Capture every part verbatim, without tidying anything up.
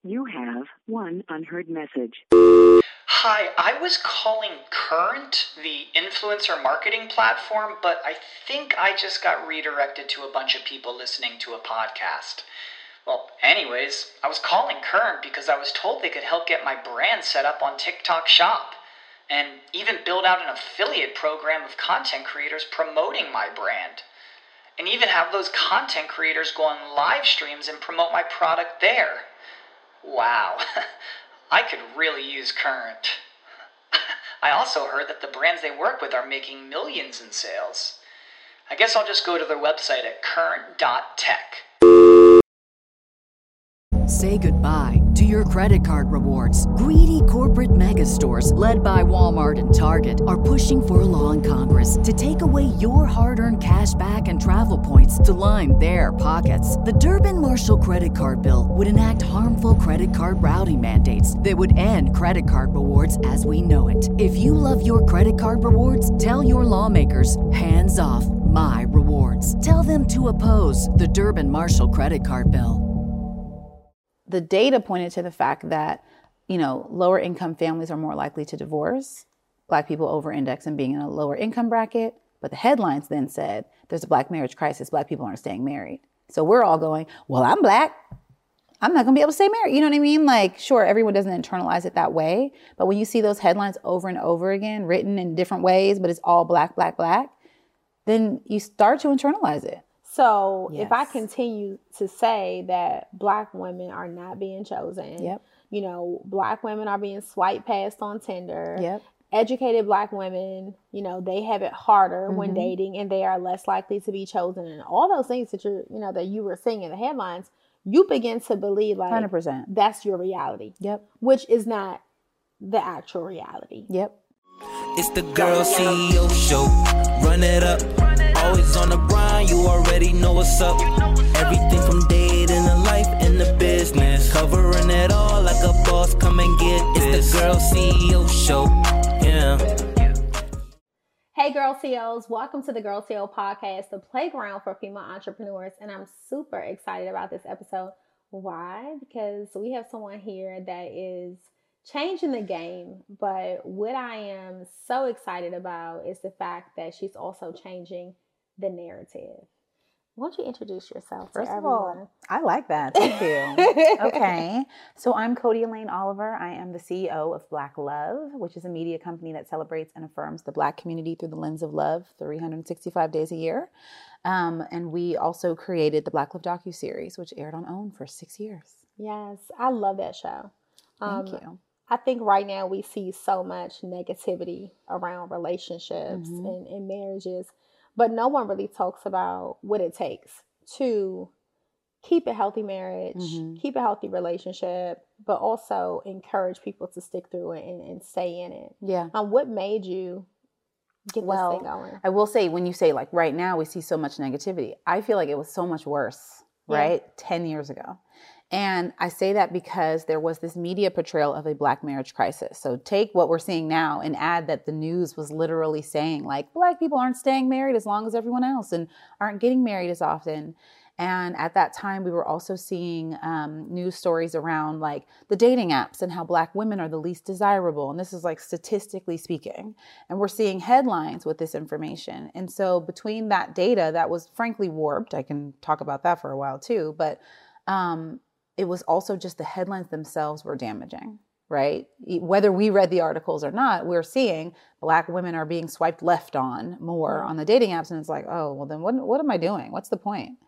You have one unheard message. Hi, I was calling Current, the influencer marketing platform, but I think I just got redirected to a bunch of people listening to a podcast. Well, anyways, I was calling Current because I was told they could help get my brand set up on TikTok Shop, and even build out an affiliate program of content creators promoting my brand, and even have those content creators go on live streams and promote my product there. Wow, I could really use Current. I also heard that the brands they work with are making millions in sales. I guess I'll just go to their website at current dot tech. Say goodbye to your credit card rewards. Greedy corporate mega stores, led by Walmart and Target, are pushing for a law in Congress to take away your hard-earned cash back and travel points to line their pockets. The Durbin-Marshall credit card bill would enact harmful credit card routing mandates that would end credit card rewards as we know it. If you love your credit card rewards, tell your lawmakers, hands off my rewards. Tell them to oppose the Durbin-Marshall credit card bill. The data pointed to the fact that, you know, lower income families are more likely to divorce. Black people over-index in being in a lower income bracket. But the headlines then said, there's a black marriage crisis. Black people aren't staying married. So we're all going, well, I'm black. I'm not going to be able to stay married. You know what I mean? Like, sure, everyone doesn't internalize it that way. But when you see those headlines over and over again, written in different ways, but it's all black, black, black, then you start to internalize it. So Yes. if I continue to say that black women are not being chosen, Yep. you know, black women are being swiped past on Tinder, Yep. educated black women, you know, they have it harder when Mhm. dating and they are less likely to be chosen, and all those things that you're, you know, that you were seeing in the headlines, you begin to believe like one hundred percent. that's your reality, Yep. which is not the actual reality. Yep. It's the Girl C E O Show. Run it up. Always on the grind, you already know what's up. Everything from dating to life and the business. Covering it all like a boss, come and get this. It's the Girl C E O Show. Yeah. Hey Girl C E Os, welcome to the Girl C E O podcast, the playground for female entrepreneurs. And I'm super excited about this episode. Why? Because we have someone here that is changing the game. But what I am so excited about is the fact that she's also changing the narrative. Why don't you introduce yourself First to of everyone? all, I like that. Thank you. Okay. So I'm Cody Elaine Oliver. I am the C E O of Black Love, which is a media company that celebrates and affirms the Black community through the lens of love three hundred sixty-five days a year. Um, and we also created the Black Love docuseries, which aired on OWN for six years. Yes, I love that show. Thank Um, you. I think right now we see so much negativity around relationships Mhm. and, and marriages, but no one really talks about what it takes to keep a healthy marriage, Mhm. keep a healthy relationship, but also encourage people to stick through it and, and stay in it. Yeah. Um, what made you get Well, this thing going? I will say, when you say like right now we see so much negativity, I feel like it was so much worse, Yeah. right? ten years ago. And I say that because there was this media portrayal of a black marriage crisis. So take what we're seeing now and add that the news was literally saying like black people aren't staying married as long as everyone else and aren't getting married as often. And at that time, we were also seeing um, news stories around like the dating apps and how black women are the least desirable. And this is like statistically speaking. And we're seeing headlines with this information. And so between that data that was frankly warped, I can talk about that for a while too, but um, it was also just the headlines themselves were damaging, right? Whether we read the articles or not, we're seeing black women are being swiped left on more Yeah. on the dating apps. And it's like, oh, well then what, what am I doing? What's the point?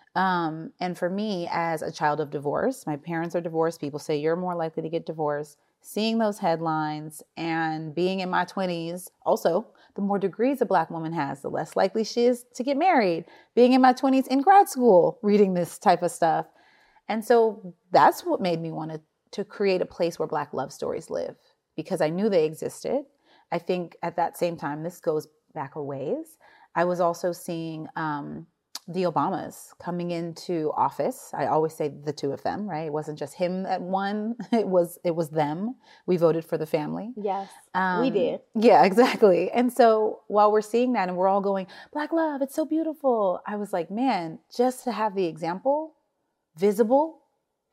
Um, and for me, as a child of divorce, my parents are divorced. People say you're more likely to get divorced. Seeing those headlines and being in my twenties, also, the more degrees a black woman has, the less likely she is to get married. Being in my twenties in grad school, reading this type of stuff. And so that's what made me want to, to create a place where black love stories live, because I knew they existed. I think at that same time, this goes back a ways, I was also seeing um, the Obamas coming into office. I always say the two of them, right? It wasn't just him at one. It was it was them. We voted for the family. Yes, Um, we did. Yeah, exactly. And so while we're seeing that and we're all going, Black love, it's so beautiful. I was like, man, just to have the example visible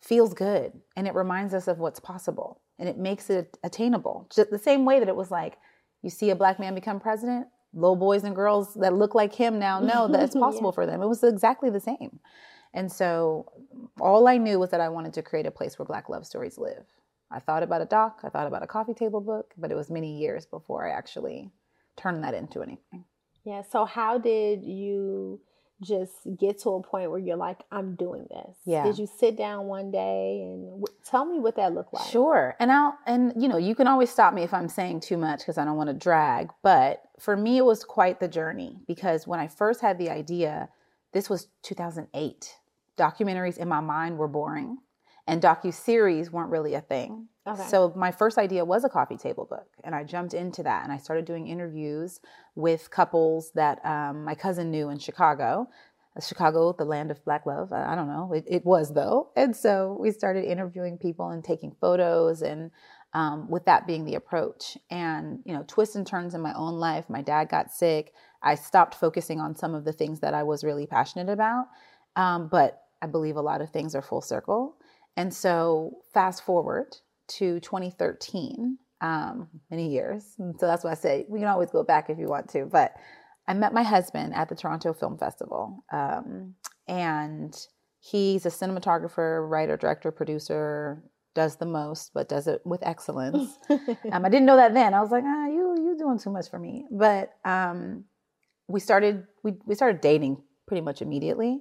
feels good. And it reminds us of what's possible. And it makes it attainable. Just the same way that it was like, you see a black man become president, little boys and girls that look like him now know that it's possible yeah. for them. It was exactly the same. And so all I knew was that I wanted to create a place where Black love stories live. I thought about a doc, I thought about a coffee table book, but it was many years before I actually turned that into anything. Yeah. So how did you just get to a point where you're like, I'm doing this? Yeah. Did you sit down one day and w- tell me what that looked like? Sure. And I'll, and you know, you can always stop me if I'm saying too much because I don't want to drag. But for me, it was quite the journey because when I first had the idea, this was two thousand eight. Documentaries in my mind were boring and docuseries weren't really a thing. Okay. So my first idea was a coffee table book, and I jumped into that and I started doing interviews with couples that um, my cousin knew in Chicago. Chicago, the land of Black love. I don't know. It, it was though. And so we started interviewing people and taking photos, and um, with that being the approach. And, you know, twists and turns in my own life. My dad got sick. I stopped focusing on some of the things that I was really passionate about. Um, but I believe a lot of things are full circle. And so fast forward to twenty thirteen, um, many years. And so that's why I say we can always go back if you want to. But I met my husband at the Toronto Film Festival. Um, and he's a cinematographer, writer, director, producer, does the most, but does it with excellence. um, I didn't know that then. I was like, ah, you, you're doing too much for me. But um, we started, we, we started dating pretty much immediately.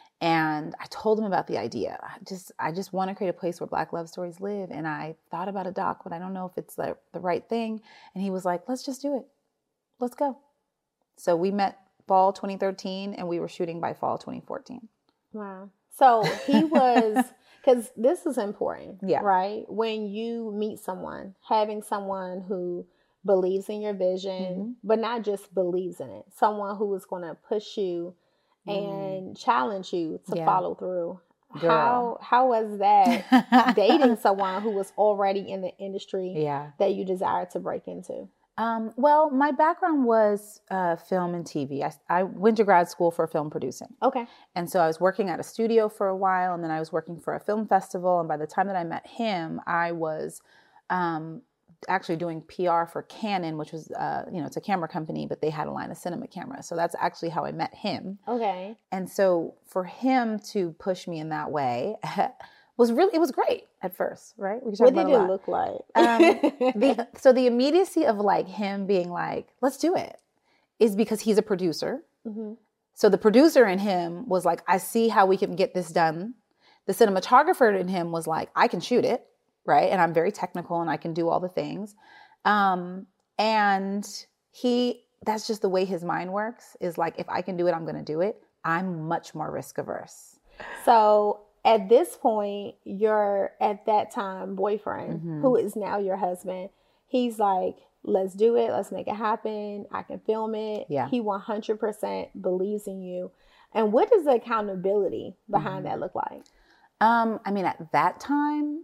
And I told him about the idea. I just, I just want to create a place where Black love stories live. And I thought about a doc, but I don't know if it's the, the right thing. And he was like, let's just do it. Let's go. So we met fall twenty thirteen and we were shooting by fall twenty fourteen. Wow. So he was, because this is important, yeah. right? When you meet someone, having someone who believes in your vision, mm-hmm. but not just believes in it, someone who is going to push you and challenge you to yeah. follow through. Girl. How how was that dating someone who was already in the industry yeah. that you desired to break into? Um, well, my background was uh, film and T V. I, I went to grad school for film producing. Okay. And so I was working at a studio for a while, and then I was working for a film festival. And by the time that I met him, I was um, actually doing P R for Canon, which was, uh, you know, it's a camera company, but they had a line of cinema cameras. So that's actually how I met him. Okay. And so for him to push me in that way was really, it was great at first, right? We what did it look like? um, the, so the immediacy of like him being like, let's do it, is because he's a producer. Mm-hmm. So the producer in him was like, I see how we can get this done. The cinematographer in him was like, I can shoot it. Right. And I'm very technical and I can do all the things. Um, and he, that's just the way his mind works, is like, if I can do it, I'm going to do it. I'm much more risk averse. So at this point, your, at that time, boyfriend, mm-hmm. who is now your husband, he's like, let's do it. Let's make it happen. I can film it. Yeah. He one hundred percent believes in you. And what does the accountability behind mm-hmm. that look like? Um, I mean, at that time,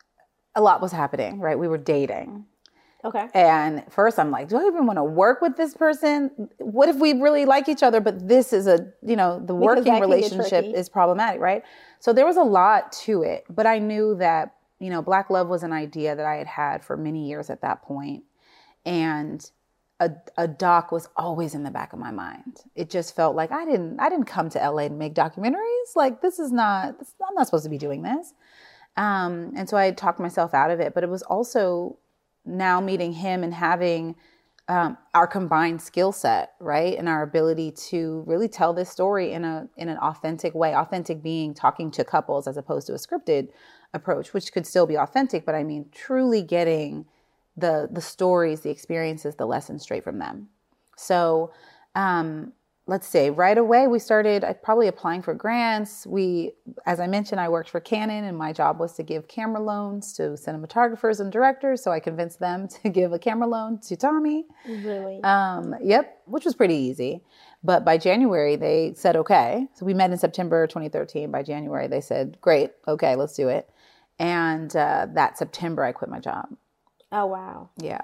a lot was happening, right? We were dating. Okay. And first I'm like, do I even want to work with this person? What if we really like each other, but this is a, you know, the because working relationship is problematic, right? So there was a lot to it, but I knew that, you know, Black love was an idea that I had had for many years at that point. And a, a doc was always in the back of my mind. It just felt like I didn't, I didn't come to L A to make documentaries. Like, this is not, this, I'm not supposed to be doing this. Um, and so I talked myself out of it, but it was also now meeting him and having um, our combined skill set, right? And our ability to really tell this story in a in an authentic way. Authentic being talking to couples as opposed to a scripted approach, which could still be authentic, but I mean truly getting the the stories, the experiences, the lessons straight from them. So um, let's say right away we started probably applying for grants. We, as I mentioned, I worked for Canon, and my job was to give camera loans to cinematographers and directors. So I convinced them to give a camera loan to Tommy. Really? Um, yep, which was pretty easy. But by January, they said, okay. So we met in September twenty thirteen. By January, they said, great, okay, let's do it. And uh, that September, I quit my job. Oh, wow. Yeah.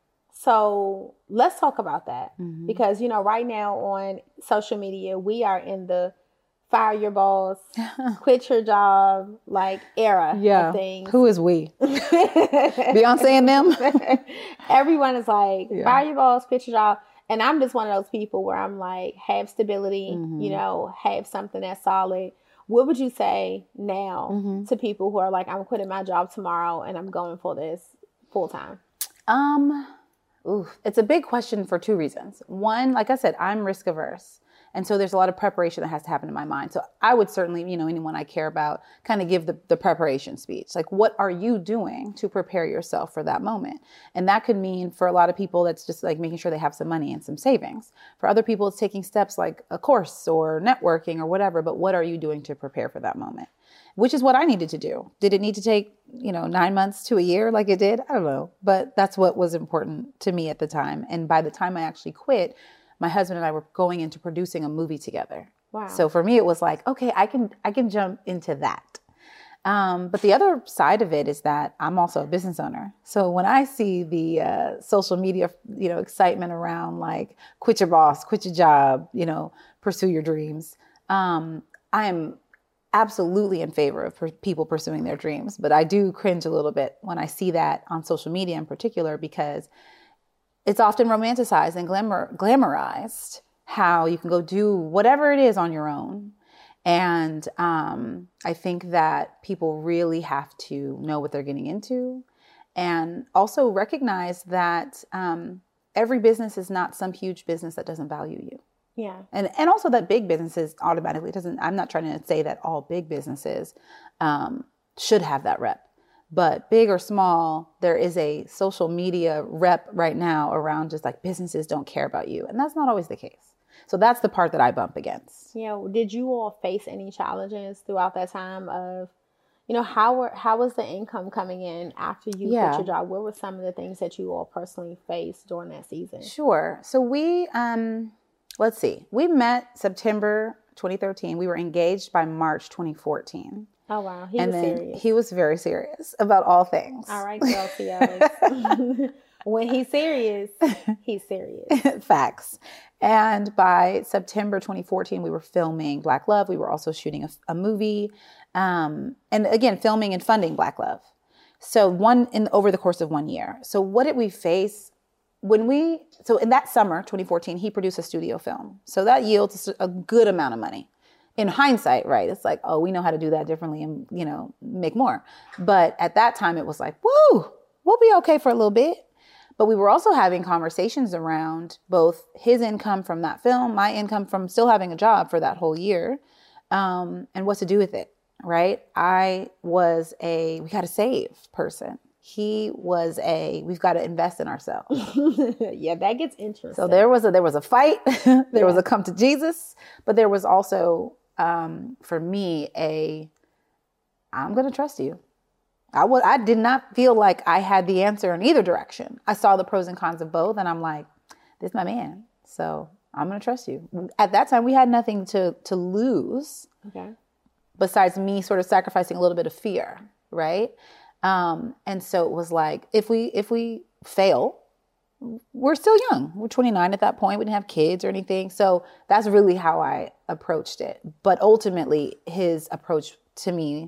So let's talk about that, mm-hmm. because, you know, right now on social media, we are in the fire your boss, quit your job, like era Yeah. of things. Who is we? Beyonce and them? Everyone is like, Yeah. fire your boss, quit your job. And I'm just one of those people where I'm like, have stability, Mhm. you know, have something that's solid. What would you say now Mhm. to people who are like, I'm quitting my job tomorrow and I'm going for this full time? Um, ooh, it's a big question for two reasons. One, like I said, I'm risk averse. And so there's a lot of preparation that has to happen in my mind. So I would certainly, you know, anyone I care about kind of give the, the preparation speech. Like, what are you doing to prepare yourself for that moment? And that could mean for a lot of people, that's just like making sure they have some money and some savings. For other people, it's taking steps like a course or networking or whatever. But what are you doing to prepare for that moment? Which is what I needed to do. Did it need to take, you know, nine months to a year like it did? I don't know. But that's what was important to me at the time. And by the time I actually quit, my husband and I were going into producing a movie together. Wow. So for me, it was like, okay, I can I can jump into that. Um, but the other side of it is that I'm also a business owner. So when I see the uh, social media, you know, excitement around like quit your boss, quit your job, you know, pursue your dreams, um, I am absolutely in favor of per- people pursuing their dreams. But I do cringe a little bit when I see that on social media in particular, because it's often romanticized and glamour, glamorized how you can go do whatever it is on your own. And um, I think that people really have to know what they're getting into, and also recognize that um, every business is not some huge business that doesn't value you. Yeah. And and also that big businesses automatically doesn't, I'm not trying to say that all big businesses um, should have that rep. But big or small, there is a social media rep right now around just like businesses don't care about you. And that's not always the case. So that's the part that I bump against. Yeah. Did you all face any challenges throughout that time of, you know, how were, how was the income coming in after you Yeah. quit your job? What were some of the things that you all personally faced during that season? Sure. So we, um, let's see, we met September twenty thirteen. We were engaged by March twenty fourteen. Oh, wow. He and was then serious. he was very serious about all things. All right, girl, Theos. When he's serious, he's serious. Facts. And by September twenty fourteen, we were filming Black Love. We were also shooting a, a movie. Um, and again, filming and funding Black Love. So one in over the course of one year. So what did we face when we, so in that summer, twenty fourteen, he produced a studio film. So that yields a good amount of money. In hindsight, right? It's like, oh, we know how to do that differently and, you know, make more. But at that time, it was like, woo, we'll be okay for a little bit. But we were also having conversations around both his income from that film, my income from still having a job for that whole year, um, and what to do with it, right? I was a, we got to save person. He was a, we've got to invest in ourselves. Yeah, that gets interesting. So there was a, there was a fight, there Yeah. was a come to Jesus, but there was also, um, for me, a, I'm going to trust you. I would, I did not feel like I had the answer in either direction. I saw the pros and cons of both, and I'm like, this is my man. So I'm going to trust you. At that time, we had nothing to, to lose Okay. besides me sort of sacrificing a little bit of fear. Right. Um, and so it was like, if we, if we fail, we're still young. We're twenty-nine at that point. We didn't have kids or anything. So that's really how I approached it. But ultimately, his approach to me,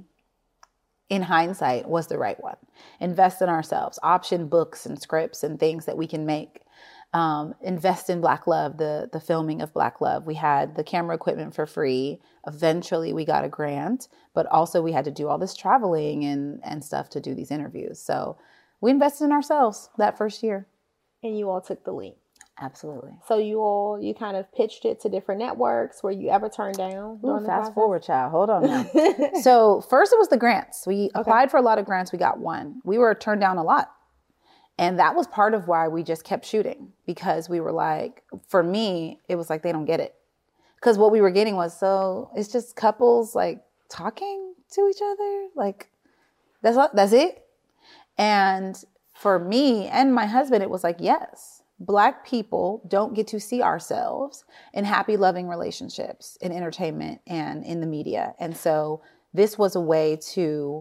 in hindsight, was the right one. Invest in ourselves, option books and scripts and things that we can make. Um, invest in Black Love, the, the filming of Black Love. We had the camera equipment for free. Eventually, we got a grant, but also we had to do all this traveling and, and stuff to do these interviews. So we invested in ourselves that first year. And you all took the leap. Absolutely. So you all, you kind of pitched it to different networks. Were you ever turned down? Ooh, during the fast process? forward, child. Hold on now. So first it was the grants. We applied for a lot of grants. We got one. We were turned down a lot. And that was part of why we just kept shooting, because we were like, for me, it was like, they don't get it. Because what we were getting was, so it's just couples like talking to each other. Like, that's that's it. And for me and my husband, it was like, yes, Black people don't get to see ourselves in happy, loving relationships in entertainment and in the media. And so this was a way to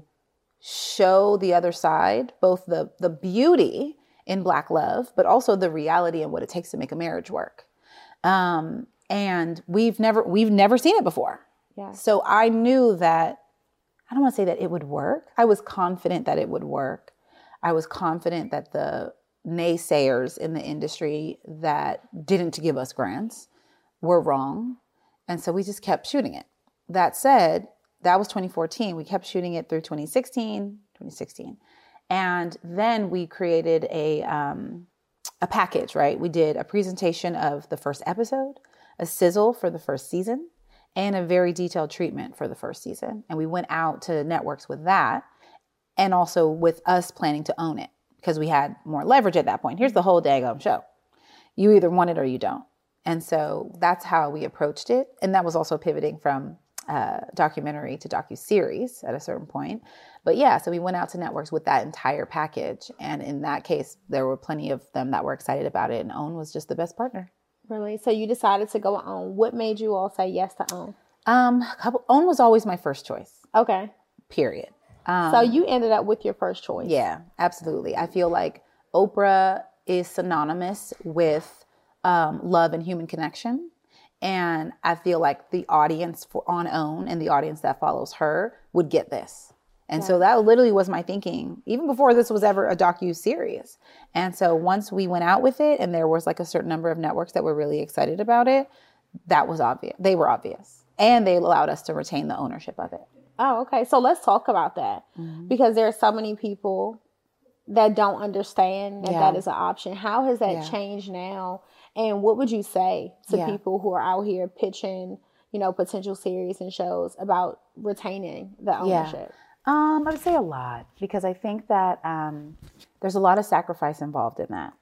show the other side, both the, the beauty in Black love, but also the reality and what it takes to make a marriage work. Um, and we've never, we've never seen it before. Yeah. So I knew that, I don't want to say that it would work. I was confident that it would work. I was confident that the naysayers in the industry that didn't give us grants were wrong. And so we just kept shooting it. That said, that was twenty fourteen. We kept shooting it through twenty sixteen, twenty sixteen. And then we created a um, a package, right? We did a presentation of the first episode, a sizzle for the first season, and a very detailed treatment for the first season. And we went out to networks with that, and also with us planning to own it because we had more leverage at that point. Here's the whole daggone show. You either want it or you don't. And so that's how we approached it. And that was also pivoting from uh, documentary to docuseries at a certain point. But yeah, so we went out to networks with that entire package. And in that case, there were plenty of them that were excited about it. And OWN was just the best partner. Really? So you decided to go OWN. What made you all say yes to OWN? Um, a couple, OWN was always my first choice. Okay. Period. Um, so you ended up with your first choice. Yeah, absolutely. I feel like Oprah is synonymous with um, love and human connection. And I feel like the audience for on OWN and the audience that follows her would get this. And yeah. so that literally was my thinking, even before this was ever a docu-series. And so once we went out with it and there was like a certain number of networks that were really excited about it, that was obvious. They were obvious. And they allowed us to retain the ownership of it. Oh, okay. So let's talk about that. Mm-hmm. Because there are so many people that don't understand that yeah. that is an option. How has that yeah. changed now? And what would you say to yeah. people who are out here pitching, you know, potential series and shows about retaining the ownership? Yeah. Um, I would say a lot, because I think that um, there's a lot of sacrifice involved in that.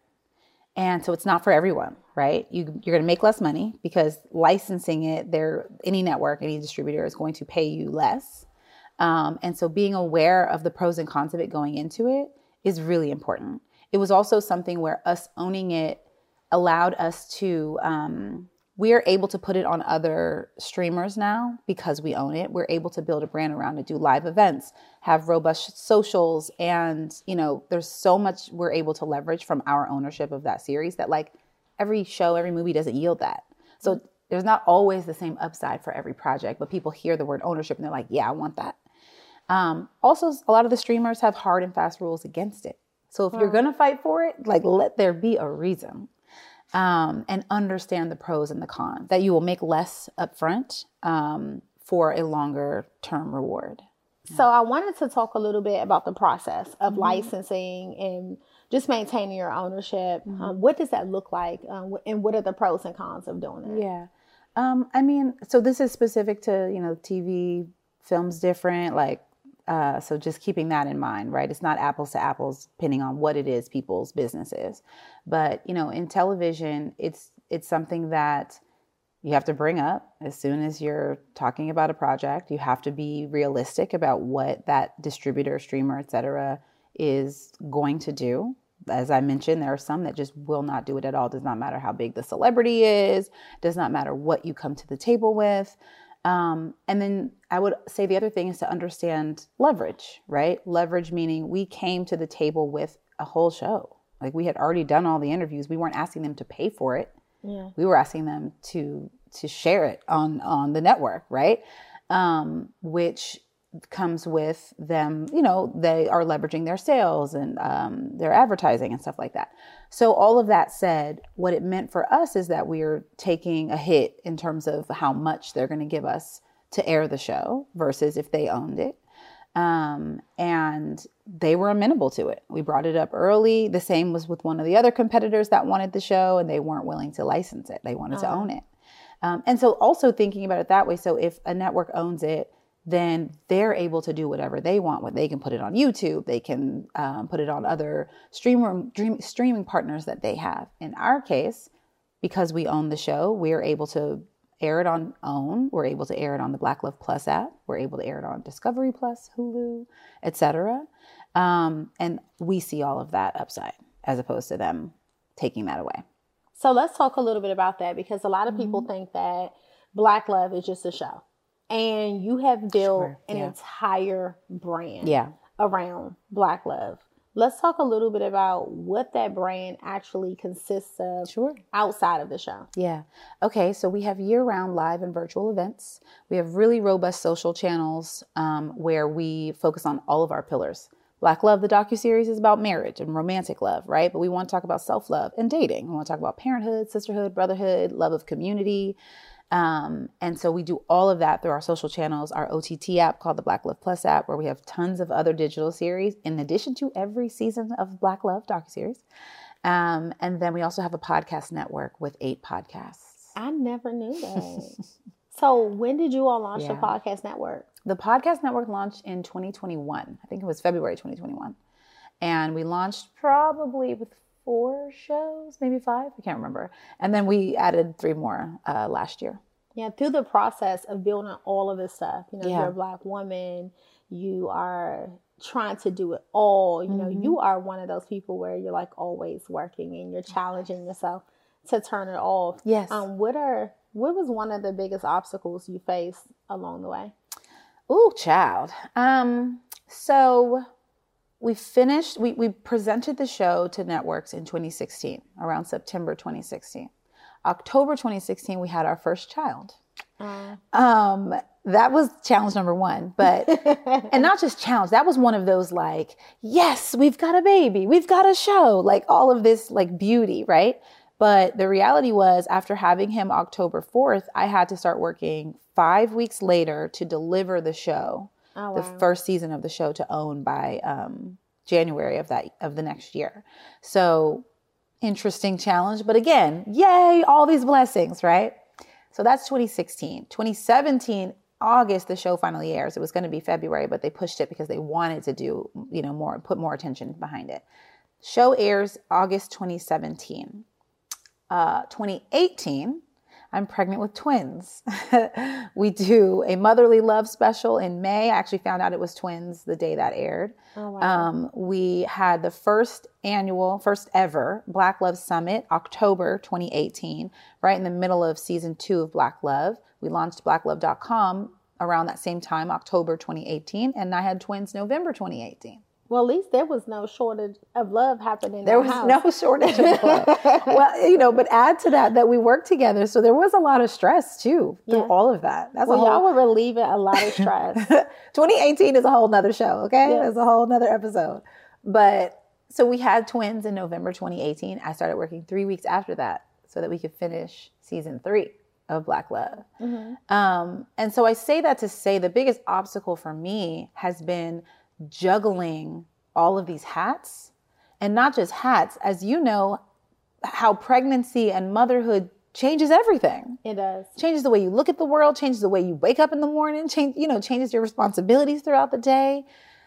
And so it's not for everyone, right? You, you're going to make less money because licensing it, there, any network, any distributor is going to pay you less. Um, and so being aware of the pros and cons of it going into it is really important. It was also something where us owning it allowed us to, um, we are able to put it on other streamers now because we own it. We're able to build a brand around it, do live events, have robust socials. And, you know, there's so much we're able to leverage from our ownership of that series that like every show, every movie doesn't yield that. So there's not always the same upside for every project, but people hear the word ownership and they're like, yeah, I want that. Um, also, a lot of the streamers have hard and fast rules against it. So if wow. you're going to fight for it, like let there be a reason. Um, and understand the pros and the cons, that you will make less upfront um, for a longer term reward. So I wanted to talk a little bit about the process of mm-hmm. licensing and just maintaining your ownership. Mm-hmm. Um, what does that look like? Um, and what are the pros and cons of doing it? Yeah. Um, I mean, so this is specific to, you know, T V, films different, like, Uh, so just keeping that in mind, right? It's not apples to apples, depending on what it is people's business is. But, you know, in television, it's it's something that you have to bring up as soon as you're talking about a project. You have to be realistic about what that distributor, streamer, et cetera, is going to do. As I mentioned, there are some that just will not do it at all. Does not matter how big the celebrity is. Does not matter what you come to the table with. Um, and then I would say the other thing is to understand leverage, right? Leverage meaning we came to the table with a whole show. Like we had already done all the interviews. We weren't asking them to pay for it. Yeah. We were asking them to to share it on, on the network, right? Um, which comes with them, you know, they are leveraging their sales and um, their advertising and stuff like that. So all of that said, what it meant for us is that we are taking a hit in terms of how much they're going to give us to air the show versus if they owned it. Um, and they were amenable to it. We brought it up early. The same was with one of the other competitors that wanted the show and they weren't willing to license it. They wanted uh-huh. to own it. Um, and so also thinking about it that way. So if a network owns it, then they're able to do whatever they want. What they can put it on YouTube, they can um, put it on other streamer, dream, streaming partners that they have. In our case, because we own the show, we're able to air it on OWN. We're able to air it on the Black Love Plus app. We're able to air it on Discovery Plus, Hulu, et cetera. Um, and we see all of that upside as opposed to them taking that away. So let's talk a little bit about that, because a lot of people mm-hmm. think that Black Love is just a show. And you have built sure, an yeah. entire brand yeah. around Black Love. Let's talk a little bit about what that brand actually consists of Sure. outside of the show. Yeah. Okay. So we have year-round live and virtual events. We have really robust social channels um, where we focus on all of our pillars. Black Love, the docuseries, is about marriage and romantic love, right? But we want to talk about self-love and dating. We want to talk about parenthood, sisterhood, brotherhood, love of community. Um, and so we do all of that through our social channels, our O T T app called the Black Love Plus app, where we have tons of other digital series in addition to every season of Black Love docuseries. Um, and then we also have a podcast network with eight podcasts. I never knew that. So when did you all launch the Yeah. podcast network? The podcast network launched in twenty twenty-one. I think it was February twenty twenty-one. And we launched probably with four shows, maybe five. I can't remember. And then we added three more uh, last year. Yeah, through the process of building all of this stuff, you know, Yeah. you're a Black woman, you are trying to do it all. You know, Mhm. you are one of those people where you're like always working and you're challenging yourself to turn it off. Yes. Um, what are what was one of the biggest obstacles you faced along the way? Ooh, child. Um, so we finished, we, we presented the show to networks in twenty sixteen, around September twenty sixteen. October twenty sixteen, we had our first child. Uh, Um, that was challenge number one, but, and not just challenge, that was one of those like, yes, we've got a baby, we've got a show, like all of this like beauty, right? But the reality was after having him October fourth, I had to start working five weeks later to deliver the show, oh, the wow. first season of the show to own by um, January of that, of the next year. So interesting challenge, but again, yay, all these blessings, right? So that's twenty sixteen. twenty seventeen, August, the show finally airs. It was going to be February, but they pushed it because they wanted to do, you know, more, put more attention behind it. Show airs August twenty seventeen. Uh, twenty eighteen, I'm pregnant with twins. We do a motherly love special in May. I actually found out it was twins the day that aired. Oh, wow. Um, we had the first annual, first ever Black Love Summit, October twenty eighteen, right in the middle of season two of Black Love. We launched black love dot com around that same time, October twenty eighteen, and I had twins November twenty eighteen. Well, at least there was no shortage of love happening. There in was the house. no shortage of love. Well, you know, but add to that that we worked together, so there was a lot of stress too through Yeah. all of that. That's Well, a y'all whole. were relieving a lot of stress. twenty eighteen is a whole nother show. Okay, Yes. it's a whole nother episode. But so we had twins in November twenty eighteen. I started working three weeks after that so that we could finish season three of Black Love. Mhm. Um, and so I say that to say the biggest obstacle for me has been juggling all of these hats, and not just hats, as you know, how pregnancy and motherhood changes everything. It does. Changes the way you look at the world, changes the way you wake up in the morning, change, you know, changes your responsibilities throughout the day.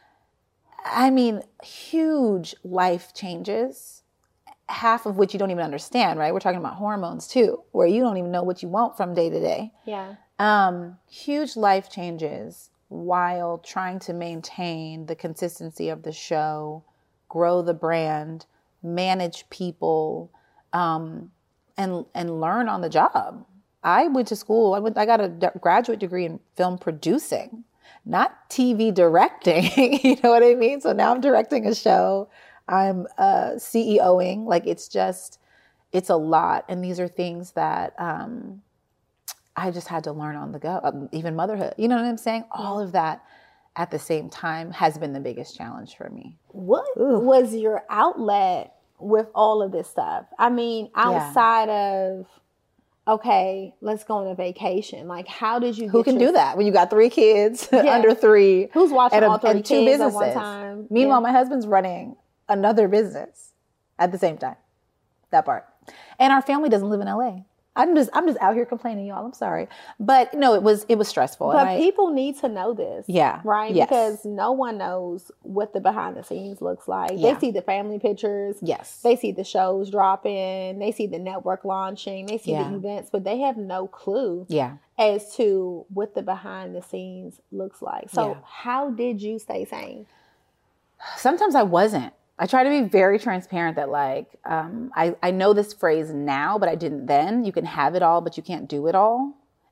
I mean, huge life changes, half of which you don't even understand, right? We're talking about hormones too, where you don't even know what you want from day to day. Yeah. Um, huge life changes while trying to maintain the consistency of the show, grow the brand, manage people, um, and and learn on the job. I went to school. I went. I got a d- graduate degree in film producing, not T V directing. You know what I mean? So now I'm directing a show. I'm uh, CEOing. Like it's just, it's a lot. And these are things that um, I just had to learn on the go. Um, even motherhood. You know what I'm saying? All of that at the same time has been the biggest challenge for me. What Ooh. was your outlet with all of this stuff? I mean, outside of, okay, let's go on a vacation. Like, how did you Who get can your- do that when you got three kids Yeah. under three? Who's watching and, a- all three and two kids at businesses? one time? Meanwhile, Yeah. my husband's running another business at the same time. That part. And our family doesn't live in L A. I'm just I'm just out here complaining, y'all. I'm sorry. But no, it was it was stressful. But and I- people need to know this. Yeah. Right? Yes. Because no one knows what the behind the scenes looks like. Yeah. They see the family pictures. Yes. They see the shows dropping. They see the network launching. They see Yeah. the events, but they have no clue Yeah. as to what the behind the scenes looks like. So Yeah. how did you stay sane? Sometimes I wasn't. I try to be very transparent that like, um, I, I know this phrase now, but I didn't then. You can have it all, but you can't do it all.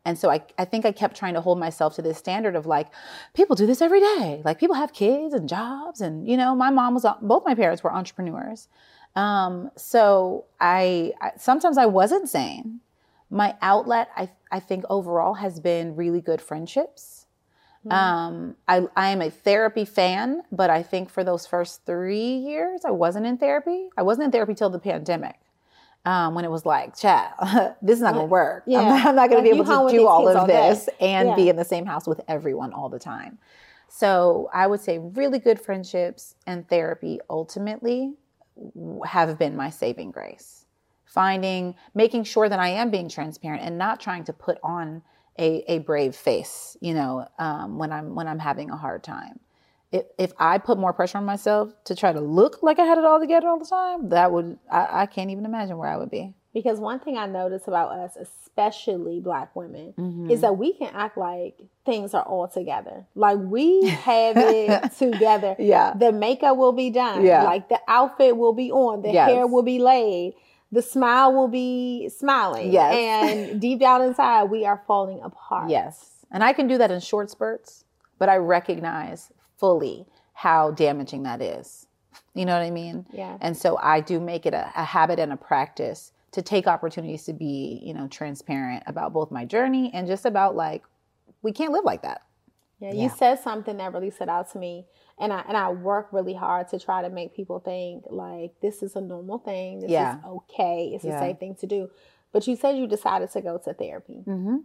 And so I, I think I kept trying to hold myself to this standard of like, people do this every day. Like people have kids and jobs. And, you know, my mom was, both my parents were entrepreneurs. Um, so I, I, sometimes I wasn't sane. My outlet, I, I think overall has been really good friendships. Mm-hmm. Um, I, I am a therapy fan, but I think for those first three years, I wasn't in therapy. I wasn't in therapy till the pandemic. Um, when it was like, child, this is not going to work. Yeah. I'm not, I'm not going Like, to be you able home to with do these all kids of all day. this and Yeah. be in the same house with everyone all the time. So I would say really good friendships and therapy ultimately have been my saving grace. Finding, making sure that I am being transparent and not trying to put on a, a brave face, you know, um, when I'm when I'm having a hard time. If, if I put more pressure on myself to try to look like I had it all together all the time, that would, I, I can't even imagine where I would be. Because one thing I notice about us, especially Black women, Mm-hmm. is that we can act like things are all together. Like we have it together. Yeah. The makeup will be done. Yeah. Like the outfit will be on. The Yes. hair will be laid. The smile will be smiling. Yes. And deep down inside, we are falling apart. Yes. And I can do that in short spurts, but I recognize fully how damaging that is. You know what I mean? Yeah. And so I do make it a, a habit and a practice to take opportunities to be, you know, transparent about both my journey and just about like, we can't live like that. Yeah, Yeah. you said something that really stood out to me, and I and I work really hard to try to make people think like this is a normal thing, this Yeah. is okay, it's Yeah. a safe thing to do. But you said you decided to go to therapy, Mm-hmm.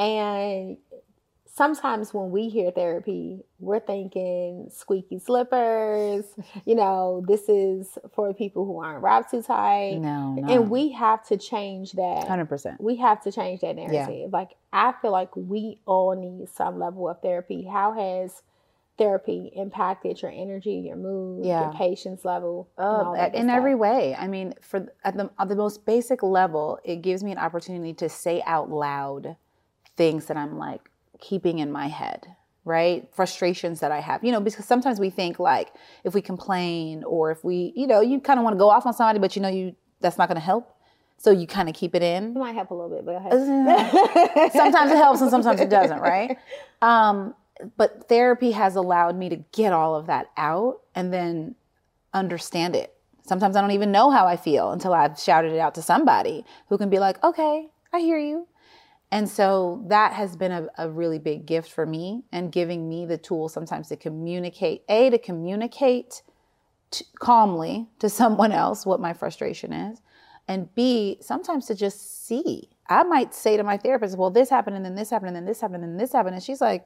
and sometimes when we hear therapy, we're thinking squeaky slippers. You know, this is for people who aren't wrapped too tight, No, no. and we have to change that. one hundred percent. We have to change that narrative. Like, I feel like we all need some level of therapy. How has therapy impacted your energy, your mood, Yeah. your patience level? and Oh, all that good in stuff? every way. I mean, for at the at the most basic level, it gives me an opportunity to say out loud things that I'm like keeping in my head, right? Frustrations that I have, you know, because sometimes we think like if we complain or if we, you know, you kind of want to go off on somebody, but you know, you that's not going to help. So you kind of keep it in. It might help a little bit, but go ahead. Sometimes it helps and sometimes it doesn't, right? Um, but therapy has allowed me to get all of that out and then understand it. Sometimes I don't even know how I feel until I've shouted it out to somebody who can be like, okay, I hear you. And so that has been a, a really big gift for me and giving me the tools sometimes to communicate, A, to communicate t- calmly to someone else what my frustration is. And B, sometimes to just see. I might say to my therapist, well, this happened and then this happened and then this happened and then this happened. And she's like,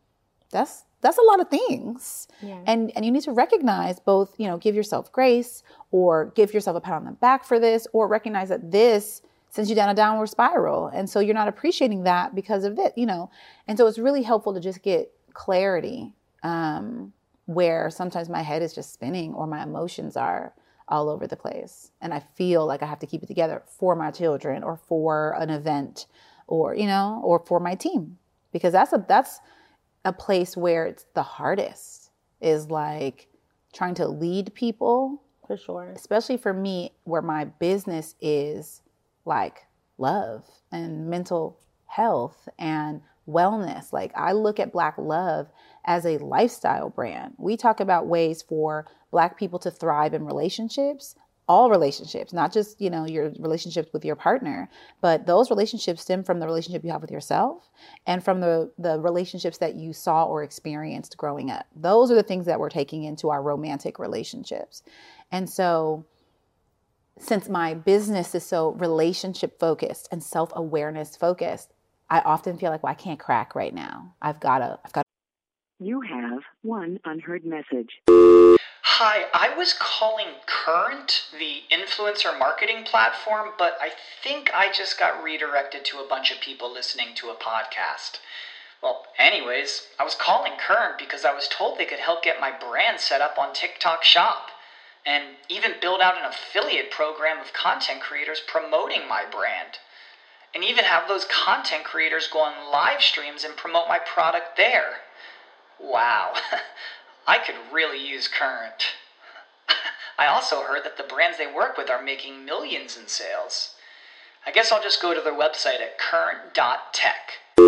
that's that's a lot of things. Yeah. And and you need to recognize both, you know, give yourself grace or give yourself a pat on the back for this or recognize that this sends you down a downward spiral. And so you're not appreciating that because of this, you know. And so it's really helpful to just get clarity um, where sometimes my head is just spinning or my emotions are all over the place. And I feel like I have to keep it together for my children or for an event or, you know, or for my team. Because that's a that's a place where it's the hardest is like trying to lead people. For sure. Especially for me, where my business is like love and mental health and wellness. Like I look at Black Love as a lifestyle brand. We talk about ways for Black people to thrive in relationships, all relationships, not just, you know, your relationships with your partner, but those relationships stem from the relationship you have with yourself and from the, the relationships that you saw or experienced growing up. Those are the things that we're taking into our romantic relationships. And so since my business is so relationship focused and self-awareness focused, I often feel like, well, I can't crack right now. I've got to, I've got to. You have one unheard message. Hi, I was calling Current, the influencer marketing platform, but I think I just got redirected to a bunch of people listening to a podcast. Well, anyways, I was calling Current because I was told they could help get my brand set up on TikTok Shop and even build out an affiliate program of content creators promoting my brand. And even have those content creators go on live streams and promote my product there. Wow, I could really use Current. I also heard that the brands they work with are making millions in sales. I guess I'll just go to their website at current dot tech.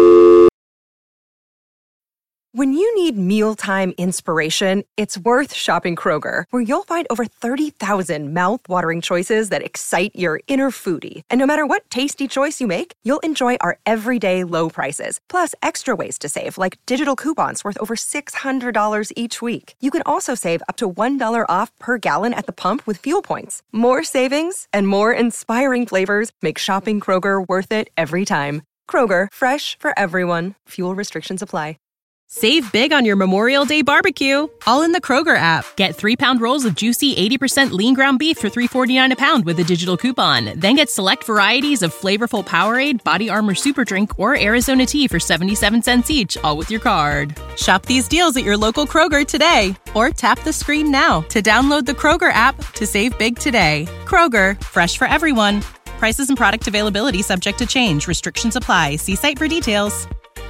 When you need mealtime inspiration, it's worth shopping Kroger, where you'll find over thirty thousand mouth-watering choices that excite your inner foodie. And no matter what tasty choice you make, you'll enjoy our everyday low prices, plus extra ways to save, like digital coupons worth over six hundred dollars each week. You can also save up to one dollar off per gallon at the pump with fuel points. More savings and more inspiring flavors make shopping Kroger worth it every time. Kroger, fresh for everyone. Fuel restrictions apply. Save big on your Memorial Day barbecue, all in the Kroger app. Get three-pound rolls of juicy eighty percent lean ground beef for three forty-nine a pound with a digital coupon. Then get select varieties of flavorful Powerade, Body Armor Super Drink, or Arizona tea for seventy-seven cents each, all with your card. Shop these deals at your local Kroger today, or tap the screen now to download the Kroger app to save big today. Kroger, fresh for everyone. Prices and product availability subject to change. Restrictions apply. See site for details.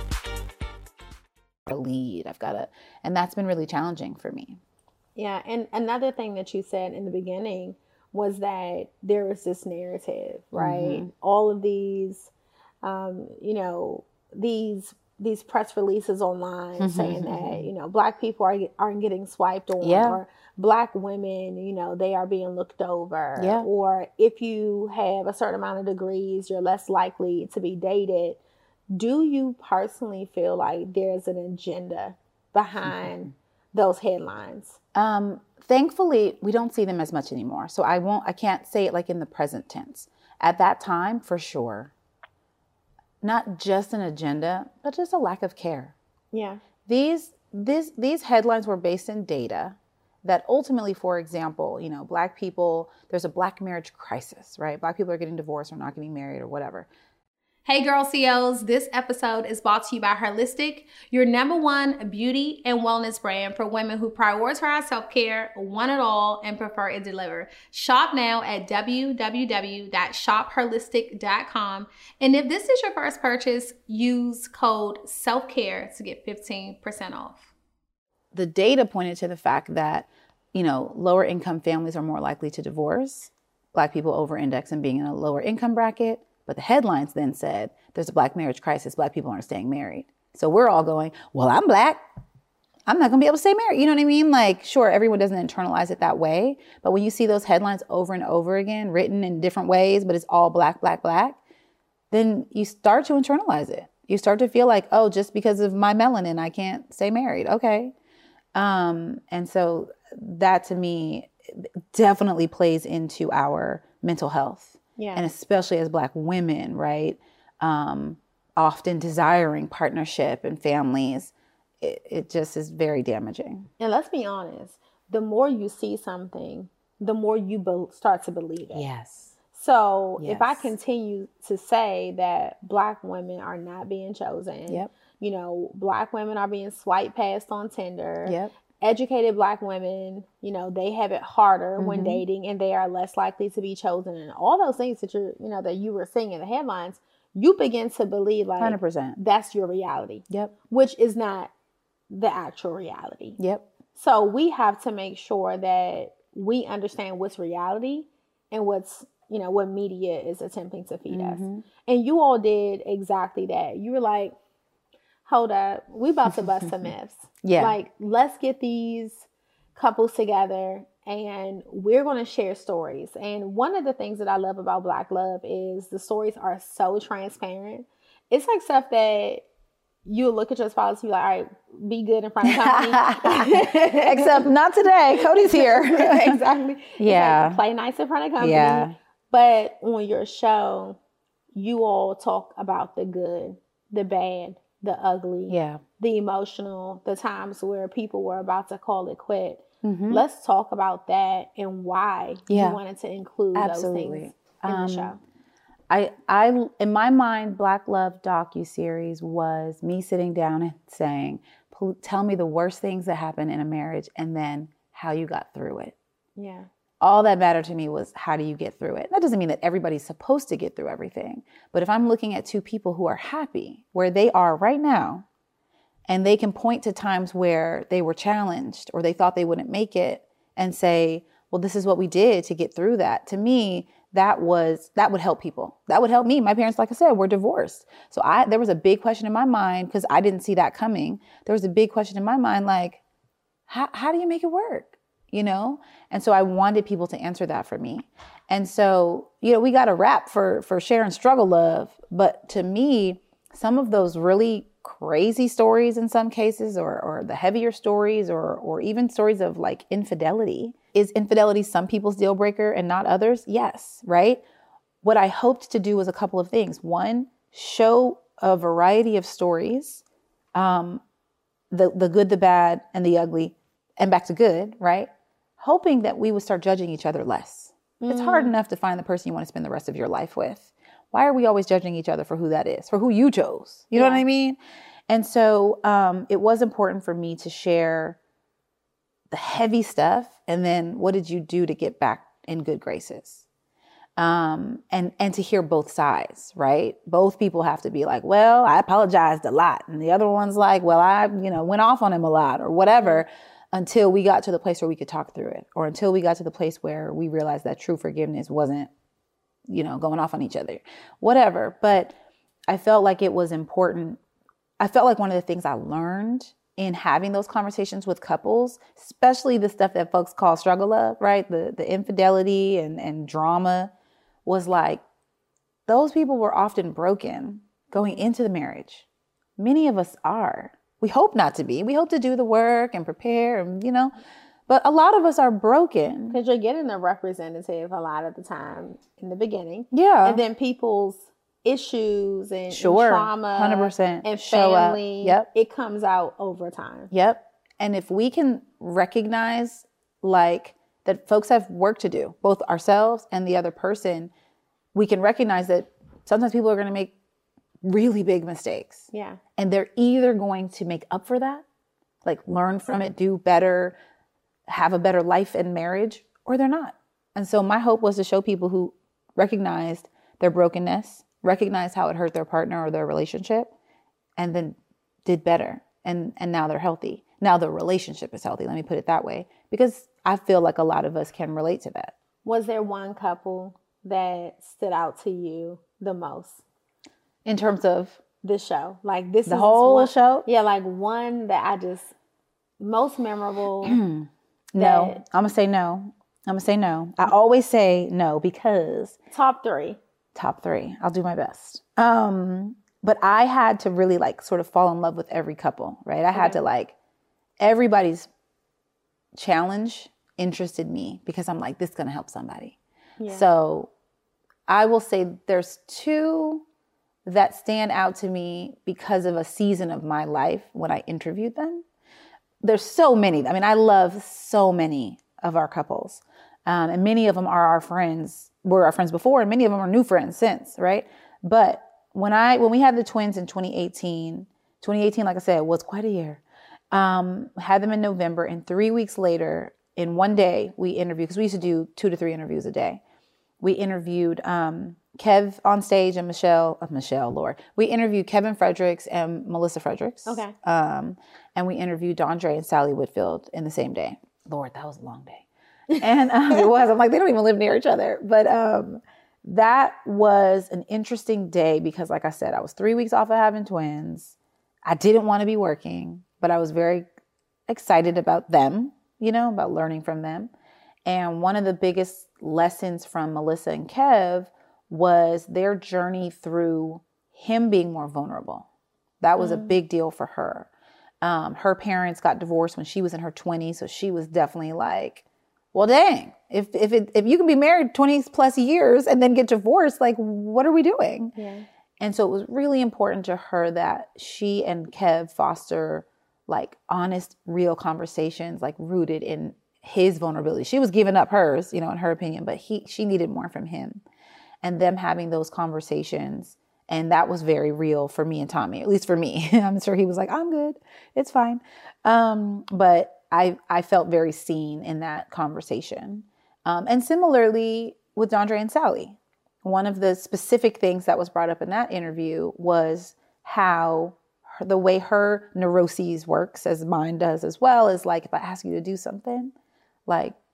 Lead. I've got to, and that's been really challenging for me. Yeah. And another thing that you said in the beginning was that there was this narrative, right? Mm-hmm. All of these, um, you know, these, these press releases online mm-hmm. saying that, you know, Black people are, aren't getting swiped on, yeah. or Black women, you know, they are being looked over, yeah. or if you have a certain amount of degrees, you're less likely to be dated. Do you personally feel like there's an agenda behind mm-hmm. those headlines? Um, thankfully, we don't see them as much anymore. So I won't, I can't say it like in the present tense. At that time, for sure, not just an agenda, but just a lack of care. Yeah. These, this, these headlines were based in data that ultimately, for example, you know, Black people, there's a Black marriage crisis, right? Black people are getting divorced or not getting married or whatever. Hey Girl C Os, this episode is brought to you by Herlistic, your number one beauty and wellness brand for women who prioritize self-care, want it all, and prefer it delivered. Shop now at w w w dot shop herlistic dot com. And if this is your first purchase, use code SELFCARE to get fifteen percent off. The data pointed to the fact that, you know, lower income families are more likely to divorce. Black people over-index in being in a lower income bracket. But the headlines then said, there's a Black marriage crisis. Black people aren't staying married. So we're all going, well, I'm Black. I'm not going to be able to stay married. You know what I mean? Like, sure, everyone doesn't internalize it that way. But when you see those headlines over and over again, written in different ways, but it's all Black, Black, Black, then you start to internalize it. You start to feel like, oh, just because of my melanin, I can't stay married. Okay. Um, and so that to me definitely plays into our mental health. Yeah. And especially as Black women, right? Um, often desiring partnership and families, it, it just is very damaging. And let's be honest, the more you see something, the more you be- start to believe it. Yes. So yes. if I continue to say that Black women are not being chosen, yep. you know, Black women are being swiped past on Tinder, yep. educated Black women, you know, they have it harder mm-hmm. when dating and they are less likely to be chosen. And all those things that you're, you know, that you were seeing in the headlines, you begin to believe like one hundred percent that's your reality. Yep. Which is not the actual reality. Yep. So we have to make sure that we understand what's reality and what's, you know, what media is attempting to feed mm-hmm. us. And you all did exactly that. You were like, hold up, we about to bust some myths. Yeah. Like, let's get these couples together and we're going to share stories. And one of the things that I love about Black Love is the stories are so transparent. It's like stuff that you look at your spouse and be like, all right, be good in front of company. Except not today. Cody's here. Exactly. Yeah. Like, play nice in front of company. Yeah. But on your show, you all talk about the good, the bad, the ugly, yeah, the emotional, the times where people were about to call it quit. Mm-hmm. Let's talk about that and why yeah. you wanted to include Absolutely. those things in um, the show. I, I, in my mind, Black Love docuseries was me sitting down and saying, tell me the worst things that happen in a marriage and then how you got through it. Yeah. All that mattered to me was how do you get through it? That doesn't mean that everybody's supposed to get through everything. But if I'm looking at two people who are happy where they are right now, and they can point to times where they were challenged or they thought they wouldn't make it and say, well, this is what we did to get through that. To me, that was, that would help people. That would help me. My parents, like I said, were divorced. So I, there was a big question in my mind because I didn't see that coming. There was a big question in my mind, like, how, how do you make it work? You know? And so I wanted people to answer that for me. And so, you know, we got a rap for, for sharing struggle love. But to me, some of those really crazy stories in some cases, or, or the heavier stories, or, or even stories of like infidelity. Is infidelity some people's deal breaker and not others? Yes, right? What I hoped to do was a couple of things. One, show a variety of stories, um, the, the good, the bad, and the ugly, and back to good, right? Hoping that we would start judging each other less. Mm. It's hard enough to find the person you want to spend the rest of your life with. Why are we always judging each other for who that is, for who you chose? You know yeah. what I mean? And so um, it was important for me to share the heavy stuff. And then what did you do to get back in good graces? Um, and, and to hear both sides, right? Both people have to be like, well, I apologized a lot. And the other one's like, well, I, you know, went off on him a lot or whatever, until we got to the place where we could talk through it, or until we got to the place where we realized that true forgiveness wasn't, you know, going off on each other, whatever. But I felt like it was important. I felt like one of the things I learned in having those conversations with couples, especially the stuff that folks call struggle love, right? The the infidelity and, and drama, was like, those people were often broken going into the marriage. Many of us are. We hope not to be. We hope to do the work and prepare and, you know, but a lot of us are broken. Because you're getting a representative a lot of the time in the beginning. Yeah. And then people's issues and, sure, and trauma one hundred percent and show family, up. Yep. it comes out over time. Yep. And if we can recognize like that folks have work to do, both ourselves and the other person, we can recognize that sometimes people are going to make really big mistakes. Yeah. And they're either going to make up for that, like learn from it, do better, have a better life in marriage, or they're not. And so my hope was to show people who recognized their brokenness, recognized how it hurt their partner or their relationship, and then did better. And and now they're healthy. Now the relationship is healthy. Let me put it that way. Because I feel like a lot of us can relate to that. Was there one couple that stood out to you the most? In terms of? This show. Like this the is whole one, show? Yeah, like one that I just, most memorable. No, I'm going to say no. I'm going to say no. I always say no because. Top three. Top three. I'll do my best. Um, but I had to really like sort of fall in love with every couple, right? I had okay. to like, everybody's challenge interested me because I'm like, this is going to help somebody. Yeah. So I will say there's two that stand out to me because of a season of my life when I interviewed them. There's so many. I mean, I love so many of our couples. Um, and many of them are our friends, were our friends before, and many of them are new friends since, right? But when I when we had the twins in twenty eighteen, twenty eighteen, like I said, was quite a year. Um, had them in November, and three weeks later, in one day, we interviewed, because we used to do two to three interviews a day. We interviewed um, Kev on stage and Michelle, uh, Michelle, Lord. We interviewed Kevin Fredericks and Melissa Fredericks. Okay. Um, and we interviewed Dondre and Sally Whitfield in the same day. Lord, that was a long day. And um, it was, I'm like, they don't even live near each other. But um, that was an interesting day because, like I said, I was three weeks off of having twins. I didn't want to be working, but I was very excited about them, you know, about learning from them. And one of the biggest lessons from Melissa and Kev was their journey through him being more vulnerable. That was mm. a big deal for her. Um, her parents got divorced when she was in her twenties. So she was definitely like, well, dang, if if it, if you can be married twenty plus years and then get divorced, like, what are we doing? Yeah. And so it was really important to her that she and Kev foster like honest, real conversations, like rooted in his vulnerability. She was giving up hers, you know, in her opinion, but he she needed more from him. And them having those conversations. And that was very real for me and Tommy, at least for me. I'm sure he was like, I'm good. It's fine. Um, but I I felt very seen in that conversation. Um, and similarly with Dondre and Sally, one of the specific things that was brought up in that interview was how her, the way her neuroses works, as mine does as well, is like, if I ask you to do something, like,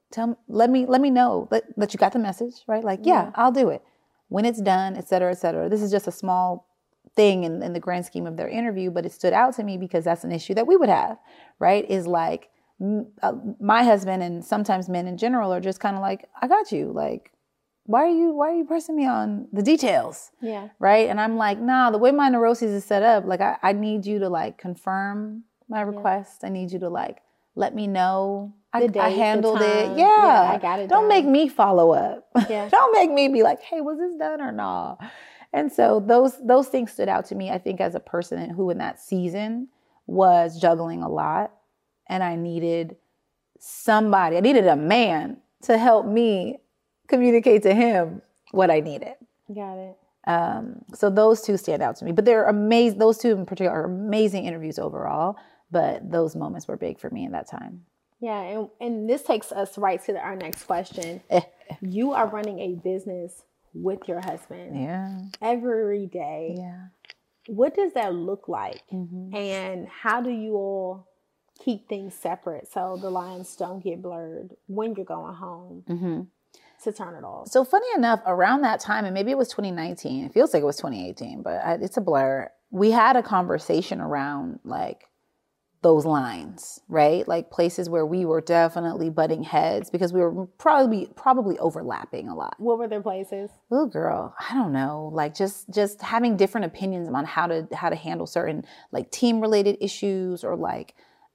tell let me let me know that, that you got the message, right? Like, yeah, yeah, I'll do it. When it's done, et cetera, et cetera. This is just a small thing in, in the grand scheme of their interview, but it stood out to me because that's an issue that we would have, right? Is like m- uh, my husband and sometimes men in general are just kind of like, I got you. Like, why are you, why are you pressing me on the details? Yeah. Right. And I'm like, nah, the way my neuroses is set up, like I, I need you to like confirm my request. Yeah. I need you to like, let me know I, date, I handled it. Yeah. yeah. I got it. Don't done. make me follow up. Yeah. Don't make me be like, hey, was this done or not? And so those those things stood out to me, I think, as a person who in that season was juggling a lot. And I needed somebody, I needed a man to help me communicate to him what I needed. Got it. Um, so those two stand out to me. But they're amazing. Those two in particular are amazing interviews overall. But those moments were big for me in that time. Yeah. And, and this takes us right to the, our next question. You are running a business with your husband. Yeah. Every day. Yeah. What does that look like? Mm-hmm. And how do you all keep things separate so the lines don't get blurred when you're going home mm-hmm. to turn it off? So funny enough, around that time, and maybe it was twenty nineteen, it feels like it was twenty eighteen, but I, it's a blur. We had a conversation around like those lines, right? Like places where we were definitely butting heads because we were probably probably overlapping a lot. What were their places? Oh, girl, I don't know. Like just just having different opinions on how to how to handle certain like team related issues or like,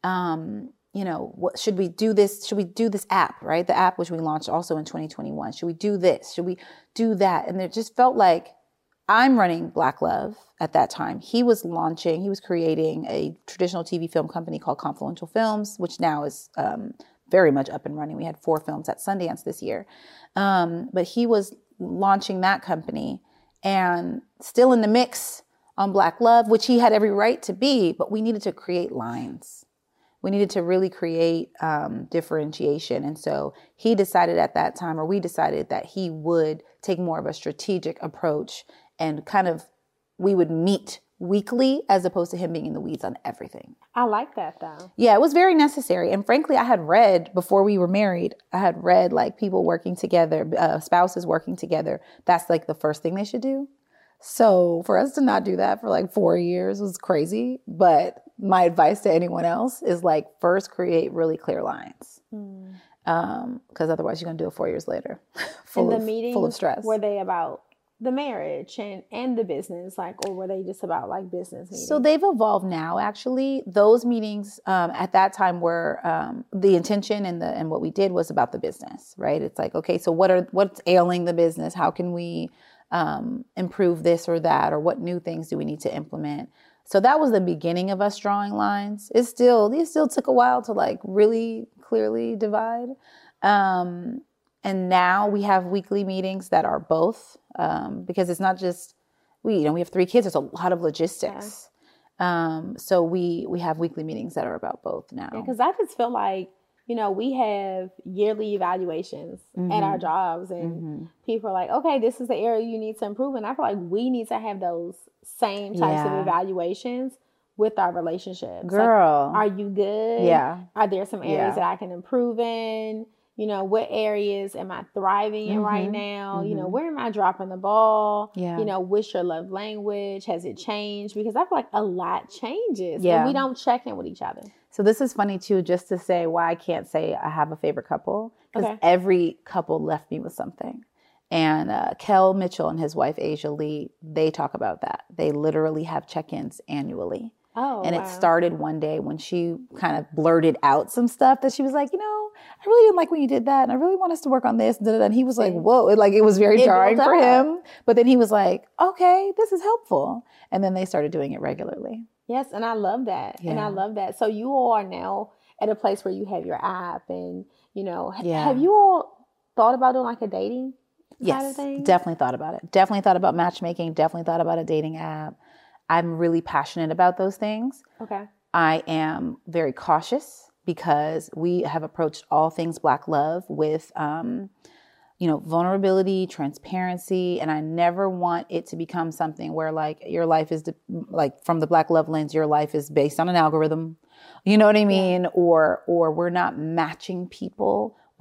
um, you know, what should we do this? Should we do this app, right? The app which we launched also in twenty twenty-one. Should we do this? Should we do that? And it just felt like I'm running Black Love at that time. He was launching, he was creating a traditional T V film company called Confluential Films, which now is um, very much up and running. We had four films at Sundance this year. Um, but he was launching that company and still in the mix on Black Love, which he had every right to be, but we needed to create lines. We needed to really create um, differentiation. And so he decided at that time, or we decided that he would take more of a strategic approach and kind of, we would meet weekly as opposed to him being in the weeds on everything. I like that though. Yeah, it was very necessary. And frankly, I had read before we were married, I had read like people working together, uh, spouses working together. That's like the first thing they should do. So for us to not do that for like four years was crazy. But my advice to anyone else is like first create really clear lines. Mm. Um, because otherwise you're going to do it four years later. full and the of, meetings, full of stress. Were they about the marriage and, and the business, like, or were they just about like business meetings? So they've evolved now, actually. Those meetings um, at that time were um, the intention and the and what we did was about the business, right? It's like, okay, so what are what's ailing the business? How can we um, improve this or that? Or what new things do we need to implement? So that was the beginning of us drawing lines. It still, it still took a while to like really clearly divide. Um, And now we have weekly meetings that are both, um, because it's not just, we, you know, we have three kids. There's a lot of logistics. Yeah. Um, so we, we have weekly meetings that are about both now. Yeah, because I just feel like, you know, we have yearly evaluations mm-hmm. at our jobs and mm-hmm. people are like, okay, this is the area you need to improve. And I feel like we need to have those same types yeah. of evaluations with our relationships. Girl. Like, are you good? Yeah. Are there some areas yeah. that I can improve in? You know, what areas am I thriving in mm-hmm. right now? Mm-hmm. You know, where am I dropping the ball? Yeah. You know, what's your love language? Has it changed? Because I feel like a lot changes yeah. and we don't check in with each other. So this is funny too, just to say why I can't say I have a favorite couple. Because okay. every couple left me with something. And uh, Kel Mitchell and his wife, Asia Lee, they talk about that. They literally have check-ins annually. Oh, and wow. it started one day when she kind of blurted out some stuff that she was like, you know, I really didn't like when you did that. And I really want us to work on this. And he was like, whoa, it, like it was very it jarring for up. him. But then he was like, okay, this is helpful. And then they started doing it regularly. Yes. And I love that. Yeah. And I love that. So you all are now at a place where you have your app and, you know, yeah. have you all thought about doing like a dating yes, side of things? Definitely thought about it. Definitely thought about matchmaking. Definitely thought about a dating app. I'm really passionate about those things. Okay. I am very cautious because we have approached all things Black Love with, um, you know, vulnerability, transparency, and I never want it to become something where like your life is de- like from the Black Love lens, your life is based on an algorithm. You know what I mean? Yeah. Or or we're not matching people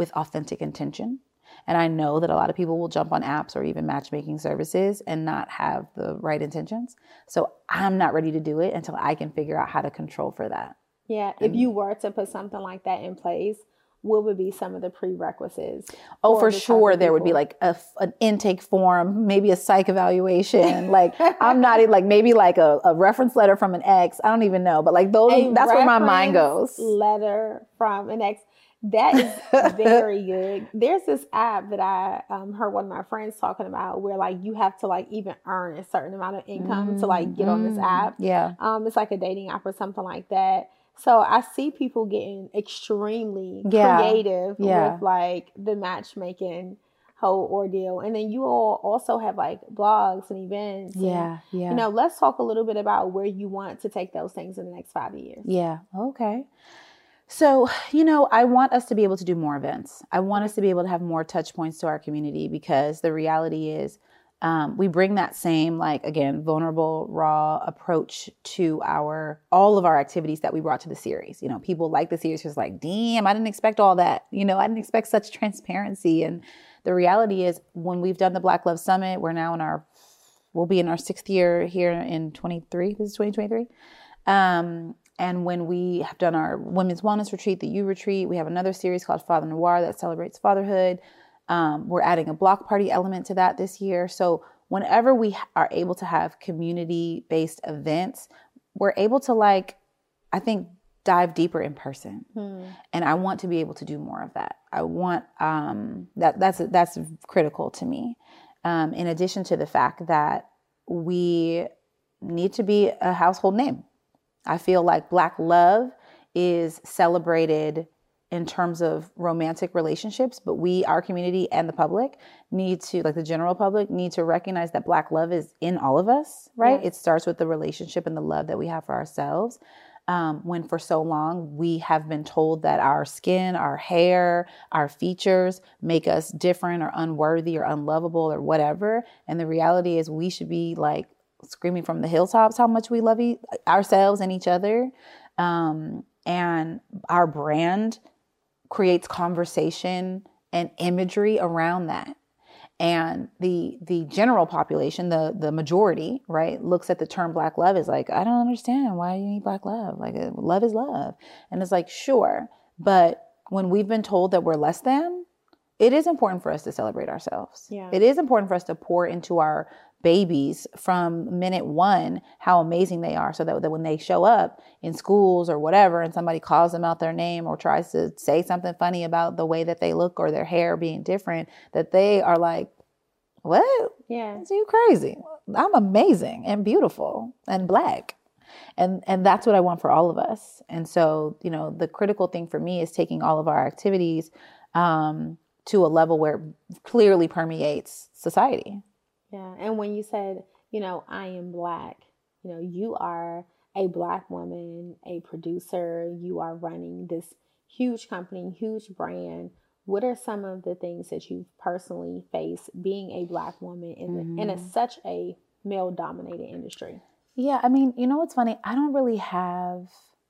with authentic intention. And I know that a lot of people will jump on apps or even matchmaking services and not have the right intentions. So I'm not ready to do it until I can figure out how to control for that. Yeah. If you were to put something like that in place, what would be some of the prerequisites? Oh, for sure. There would be like a, an intake form, maybe a psych evaluation. Like I'm not even like maybe like a, a reference letter from an ex. I don't even know. But like those, a that's where my mind goes. Letter from an ex. That is very good. There's this app that I um, heard one of my friends talking about where like you have to like even earn a certain amount of income mm, to like get mm, on this app. Yeah. Um, it's like a dating app or something like that. So I see people getting extremely yeah. creative yeah. with like the matchmaking whole ordeal. And then you all also have like blogs and events. Yeah. And, yeah. you know, let's talk a little bit about where you want to take those things in the next five years. Yeah. Okay. So, you know, I want us to be able to do more events. I want us to be able to have more touch points to our community because the reality is um, we bring that same, like, again, vulnerable, raw approach to our, all of our activities that we brought to the series. You know, people like the series just like, damn, I didn't expect all that. You know, I didn't expect such transparency. And the reality is when we've done the Black Love Summit, we're now in our, we'll be in our sixth year here in twenty-three. This is twenty twenty-three. Um, And when we have done our Women's Wellness Retreat, the U Retreat, we have another series called Father Noir that celebrates fatherhood. Um, we're adding a block party element to that this year. So whenever we are able to have community-based events, we're able to like, I think, dive deeper in person. Hmm. And I want to be able to do more of that. I want, um, that that's, that's critical to me. Um, in addition to the fact that we need to be a household name. I feel like Black love is celebrated in terms of romantic relationships, but we, our community and the public need to, like the general public, need to recognize that Black love is in all of us, right? Yes. It starts with the relationship and the love that we have for ourselves. Um, when for so long we have been told that our skin, our hair, our features make us different or unworthy or unlovable or whatever. And the reality is we should be like, screaming from the hilltops how much we love e- ourselves and each other. Um, and our brand creates conversation and imagery around that. And the the general population, the the majority, right, looks at the term Black love as like, I don't understand why you need Black love. Like love is love. And it's like, sure. But when we've been told that we're less than, it is important for us to celebrate ourselves. Yeah. It is important for us to pour into our babies from minute one, how amazing they are, so that, that when they show up in schools or whatever, and somebody calls them out their name or tries to say something funny about the way that they look or their hair being different, that they are like, what? Yeah. Are you crazy? I'm amazing and beautiful and Black. And and that's what I want for all of us. And so, you know, the critical thing for me is taking all of our activities um, to a level where it clearly permeates society. Yeah. And when you said, you know, I am Black, you know, you are a Black woman, a producer, you are running this huge company, huge brand. What are some of the things that you've personally faced being a Black woman in, mm-hmm. the, in a, such a male dominated industry? Yeah. I mean, you know, what's funny? I don't really have,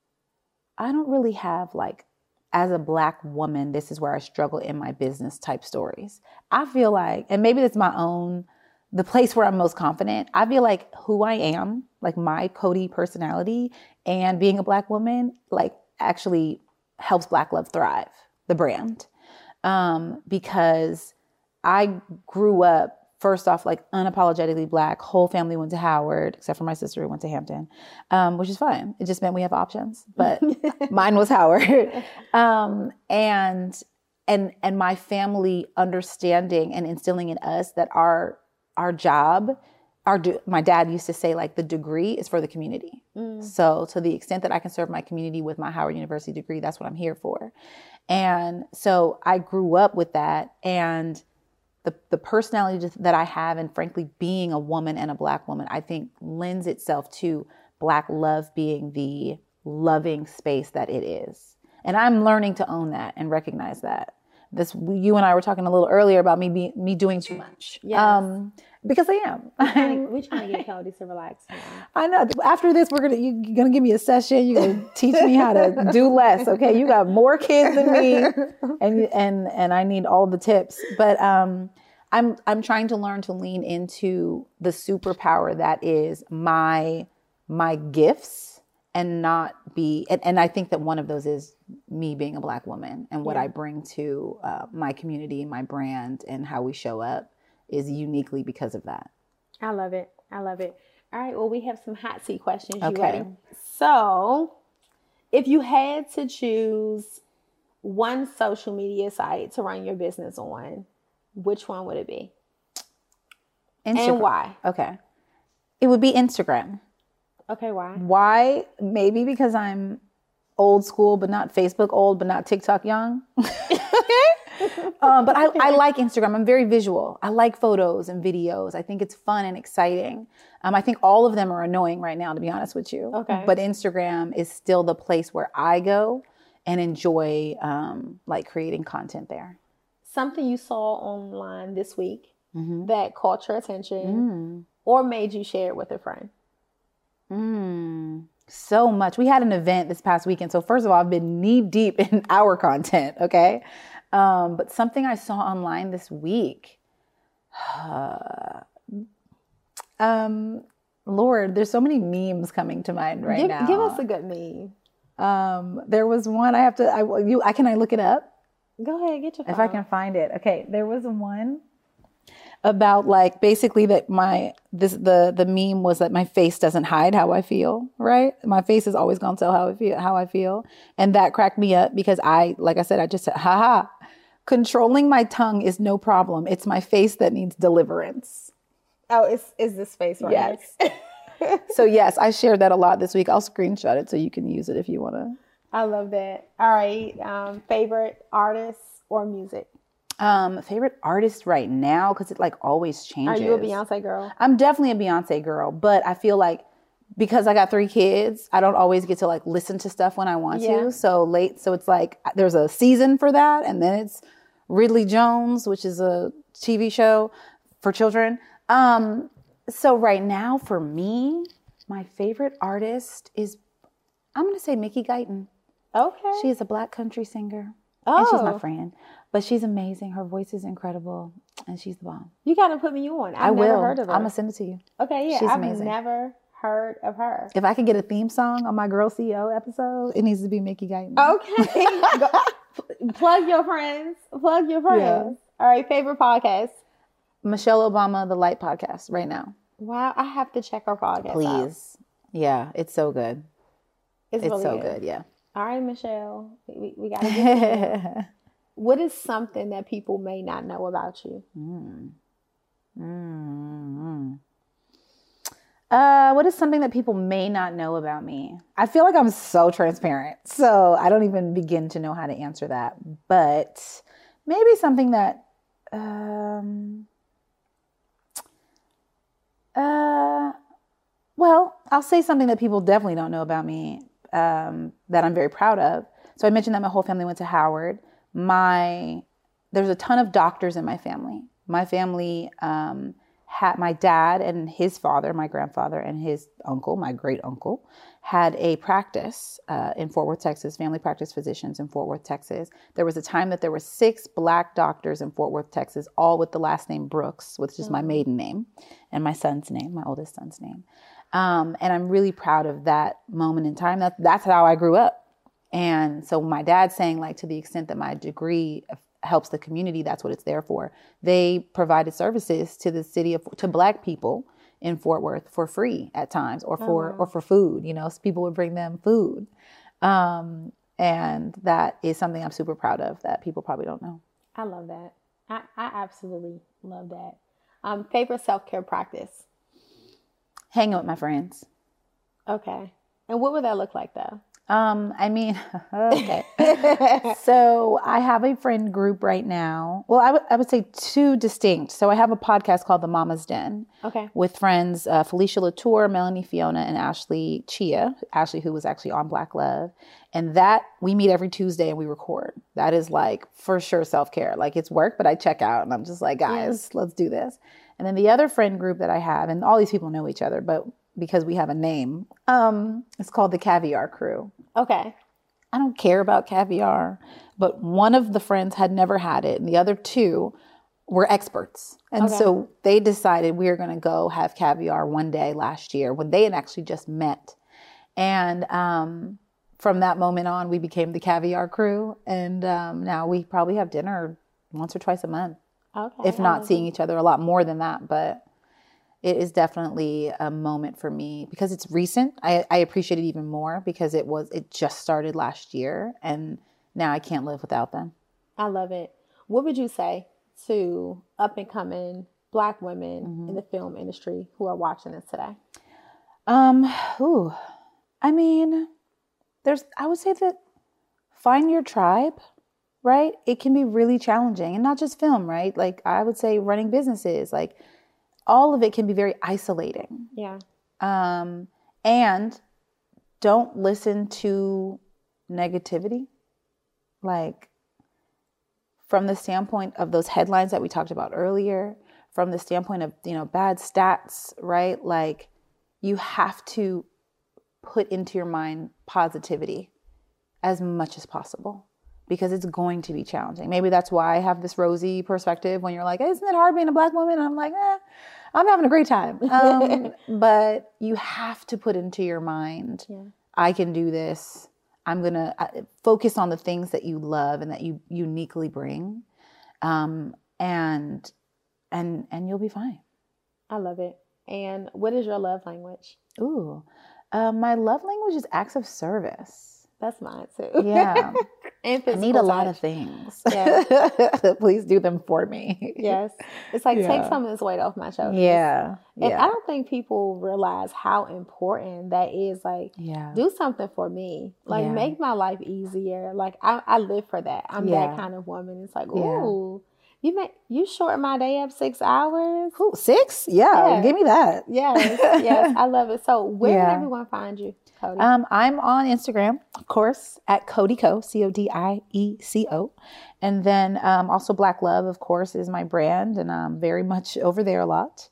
I don't really have like, as a Black woman, this is where I struggle in my business type stories. I feel like, and maybe it's my own, the place where I'm most confident, I feel like who I am, like my Cody personality and being a Black woman, like actually helps Black love thrive, the brand. Um, because I grew up, first off, like unapologetically Black, whole family went to Howard, except for my sister who went to Hampton, um, which is fine. It just meant we have options, but mine was Howard. Um, and, and, and my family understanding and instilling in us that our Our job, our my dad used to say like the degree is for the community. Mm. So to the extent that I can serve my community with my Howard University degree, that's what I'm here for. And so I grew up with that, and the the personality that I have, and frankly being a woman and a Black woman, I think lends itself to Black love being the loving space that it is. And I'm learning to own that and recognize that. This you and I were talking a little earlier about me be, me doing too much. Yes. Um, because I am. We're trying to get Cody to relax now. I know. After this, we're gonna you're gonna give me a session. You're gonna teach me how to do less. Okay, you got more kids than me, and and and I need all the tips. But um, I'm I'm trying to learn to lean into the superpower that is my my gifts, and not be. And, and I think that one of those is me being a Black woman, and what yeah. I bring to uh, my community, my brand, and how we show up is uniquely because of that. I love it. I love it. All right. Well, we have some hot seat questions. You Okay. ready? So, if you had to choose one social media site to run your business on, which one would it be? Instagram. And why? Okay. It would be Instagram. Okay, why? Why? Maybe because I'm old school, but not Facebook old, but not TikTok young. um, but I, I like Instagram. I'm very visual. I like photos and videos. I think it's fun and exciting. Um, I think all of them are annoying right now, to be honest with you. Okay. But Instagram is still the place where I go and enjoy um, like creating content there. Something you saw online this week Mm-hmm. that caught your attention Mm. or made you share it with a friend? Mm, so much. We had an event this past weekend. So first of all, I've been knee deep in our content. Okay. Um, but something I saw online this week, uh, um, Lord, there's so many memes coming to mind right give, now. Give us a good meme. Um, there was one I have to, I, you, I, can I look it up? Go ahead, get your phone. If I can find it. Okay. There was one about like basically that my this the the meme was that my face doesn't hide how I feel, right? My face is always gonna tell how I feel how I feel. And that cracked me up because I, like I said, I just said, haha, controlling my tongue is no problem. It's my face that needs deliverance. Oh, it's is this face right? Yes. So yes, I shared that a lot this week. I'll screenshot it so you can use it if you wanna. I love that. All right. Um, favorite artists or music? Um, favorite artist right now, because it like always changes. Are you a Beyonce girl? I'm definitely a Beyonce girl, but I feel like because I got three kids, I don't always get to like listen to stuff when I want Yeah. to. So late, so it's like there's a season for that, and then it's Ridley Jones, which is a T V show for children. Um, so right now, for me, my favorite artist is I'm gonna say Mickey Guyton. Okay. She is a Black country singer, oh. and she's my friend. But she's amazing. Her voice is incredible, and she's the bomb. You gotta put me on. I've I never will. heard of her. I'm gonna send it to you. Okay, yeah. She's I've amazing. never heard of her. If I can get a theme song on my Girl C E O episode, it needs to be Mickey Guyton. Okay. Go, plug your friends. Plug your friends. Yeah. All right. Favorite podcast? Michelle Obama, The Light Podcast, right now. Wow, I have to check her podcast. Please. Out. Yeah, it's so good. It's, It's really so good. good. Yeah. All right, Michelle. We, we gotta get What is something that people may not know about you? Mm. Mm-hmm. Uh, what is something that people may not know about me? I feel like I'm so transparent, so I don't even begin to know how to answer that. But maybe something that, um, uh, well, I'll say something that people definitely don't know about me, um, that I'm very proud of. So I mentioned that my whole family went to Howard. My, there's a ton of doctors in my family. My family, um, had my dad and his father, my grandfather and his uncle, my great uncle, had a practice uh, in Fort Worth, Texas, family practice physicians in Fort Worth, Texas. There was a time that there were six Black doctors in Fort Worth, Texas, all with the last name Brooks, which is mm-hmm. my maiden name and my son's name, my oldest son's name. Um, and I'm really proud of that moment in time. That, that's how I grew up. And so my dad's saying, like, to the extent that my degree helps the community, that's what it's there for. They provided services to the city of, to Black people in Fort Worth for free at times, or for, oh, wow. or for food, you know, so people would bring them food. Um, and that is something I'm super proud of that people probably don't know. I love that. I, I absolutely love that. Um, favorite self-care practice? Hanging with my friends. Okay. And what would that look like though? Um, I mean, okay. So I have a friend group right now. Well, I would I would say two distinct. So I have a podcast called The Mama's Den. Okay. With friends uh, Felicia Latour, Melanie Fiona, and Ashley Chia. Ashley, who was actually on Black Love. And that, we meet every Tuesday and we record. That is like, for sure, self-care. Like, it's work, but I check out and I'm just like, guys, yeah. let's do this. And then the other friend group that I have, and all these people know each other, but because we have a name, um, it's called the Caviar Crew. Okay. I don't care about caviar, but one of the friends had never had it and the other two were experts. And okay. so they decided we were going to go have caviar one day last year when they had actually just met. And um, from that moment on, we became the Caviar Crew. And um, now we probably have dinner once or twice a month, okay. if not seeing each other a lot more than that. But it is definitely a moment for me because it's recent. I, I appreciate it even more because it was it just started last year and now I can't live without them. I love it. What would you say to up and coming Black women mm-hmm. in the film industry who are watching this today? Um, ooh, I mean, there's I would say that find your tribe, right? It can be really challenging, and not just film, right? Like I would say running businesses, like all of it can be very isolating. Yeah. Um, and don't listen to negativity. Like from the standpoint of those headlines that we talked about earlier, from the standpoint of, you know, bad stats, right? Like you have to put into your mind positivity as much as possible because it's going to be challenging. Maybe that's why I have this rosy perspective when you're like, isn't it hard being a Black woman? And I'm like, eh, I'm having a great time. Um, but you have to put into your mind, yeah. I can do this. I'm going to uh, focus on the things that you love and that you uniquely bring. Um, and, and, and you'll be fine. I love it. And what is your love language? Ooh, uh, my love language is acts of service. That's mine too. Yeah. And I need a touch. lot of things. Yeah. Please do them for me. Yes. It's like, yeah. take some of this weight off my shoulders. Yeah. And yeah. I don't think people realize how important that is. Like, yeah. do something for me. Like, yeah. make my life easier. Like, I, I live for that. I'm yeah. that kind of woman. It's like, ooh, yeah. you make you shorten my day up six hours. Ooh, six? Yeah. yeah. Give me that. Yes. Yes. I love it. So where yeah. can everyone find you, Cody? Um, I'm on Instagram, of course, at Cody Co, C O D I E C O. And then um, also Black Love, of course, is my brand. And I'm very much over there a lot.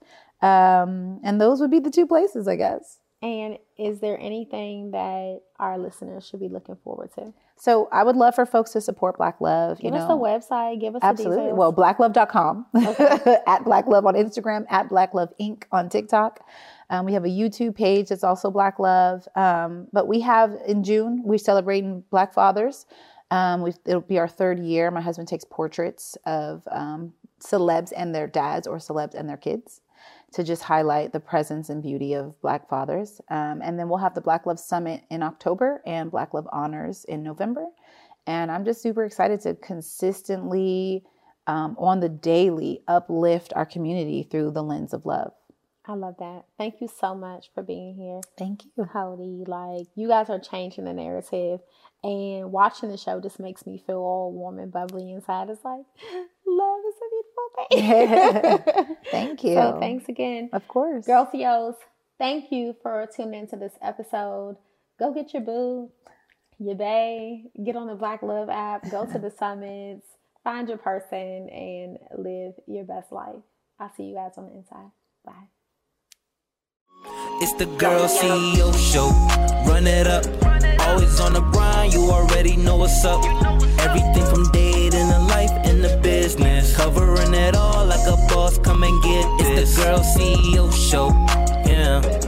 Um, and those would be the two places, I guess. And is there anything that our listeners should be looking forward to? So I would love for folks to support Black Love. Give you us know. the website. Give us Absolutely. the details. Well, black love dot com. Okay. At Black Love on Instagram. At Black Love Incorporated on TikTok. Um, we have a YouTube page that's also Black Love. Um, but we have, in June, we're celebrating Black Fathers. Um, we've, it'll be our third year. My husband takes portraits of um, celebs and their dads or celebs and their kids to just highlight the presence and beauty of Black fathers. Um, and then we'll have the Black Love Summit in October and Black Love Honors in November. And I'm just super excited to consistently, um, on the daily, uplift our community through the lens of love. I love that. Thank you so much for being here. Thank you. Cody. Like, you guys are changing the narrative, and watching the show just makes me feel all warm and bubbly inside. It's like, love is a beautiful thing. Thank you. So thanks again. Of course. Girl C Os, thank you for tuning into this episode. Go get your boo, your bae, get on the Black Love app, go to the summits, find your person, and live your best life. I'll see you guys on the inside. Bye. It's the Girl C E O Show. Run it up. Always on the grind, you already know what's up. Everything from dating and life in the business. Covering it all like a boss, come and get this. It's the Girl C E O Show. Yeah.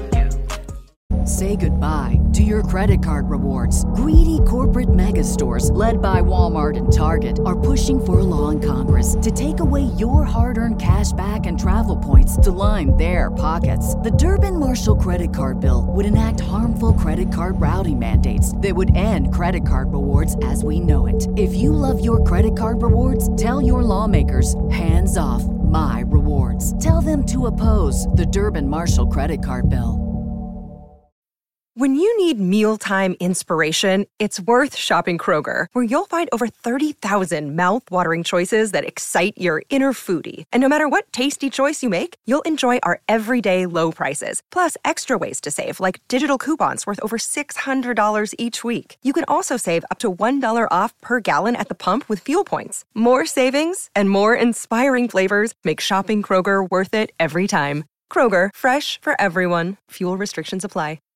Say goodbye to your credit card rewards. Greedy corporate mega stores, led by Walmart and Target, are pushing for a law in Congress to take away your hard-earned cash back and travel points to line their pockets. The Durbin-Marshall credit card bill would enact harmful credit card routing mandates that would end credit card rewards as we know it. If you love your credit card rewards, tell your lawmakers, hands off my rewards. Tell them to oppose the Durbin-Marshall credit card bill. When you need mealtime inspiration, it's worth shopping Kroger, where you'll find over thirty thousand mouth-watering choices that excite your inner foodie. And no matter what tasty choice you make, you'll enjoy our everyday low prices, plus extra ways to save, like digital coupons worth over six hundred dollars each week. You can also save up to one dollar off per gallon at the pump with fuel points. More savings and more inspiring flavors make shopping Kroger worth it every time. Kroger, fresh for everyone. Fuel restrictions apply.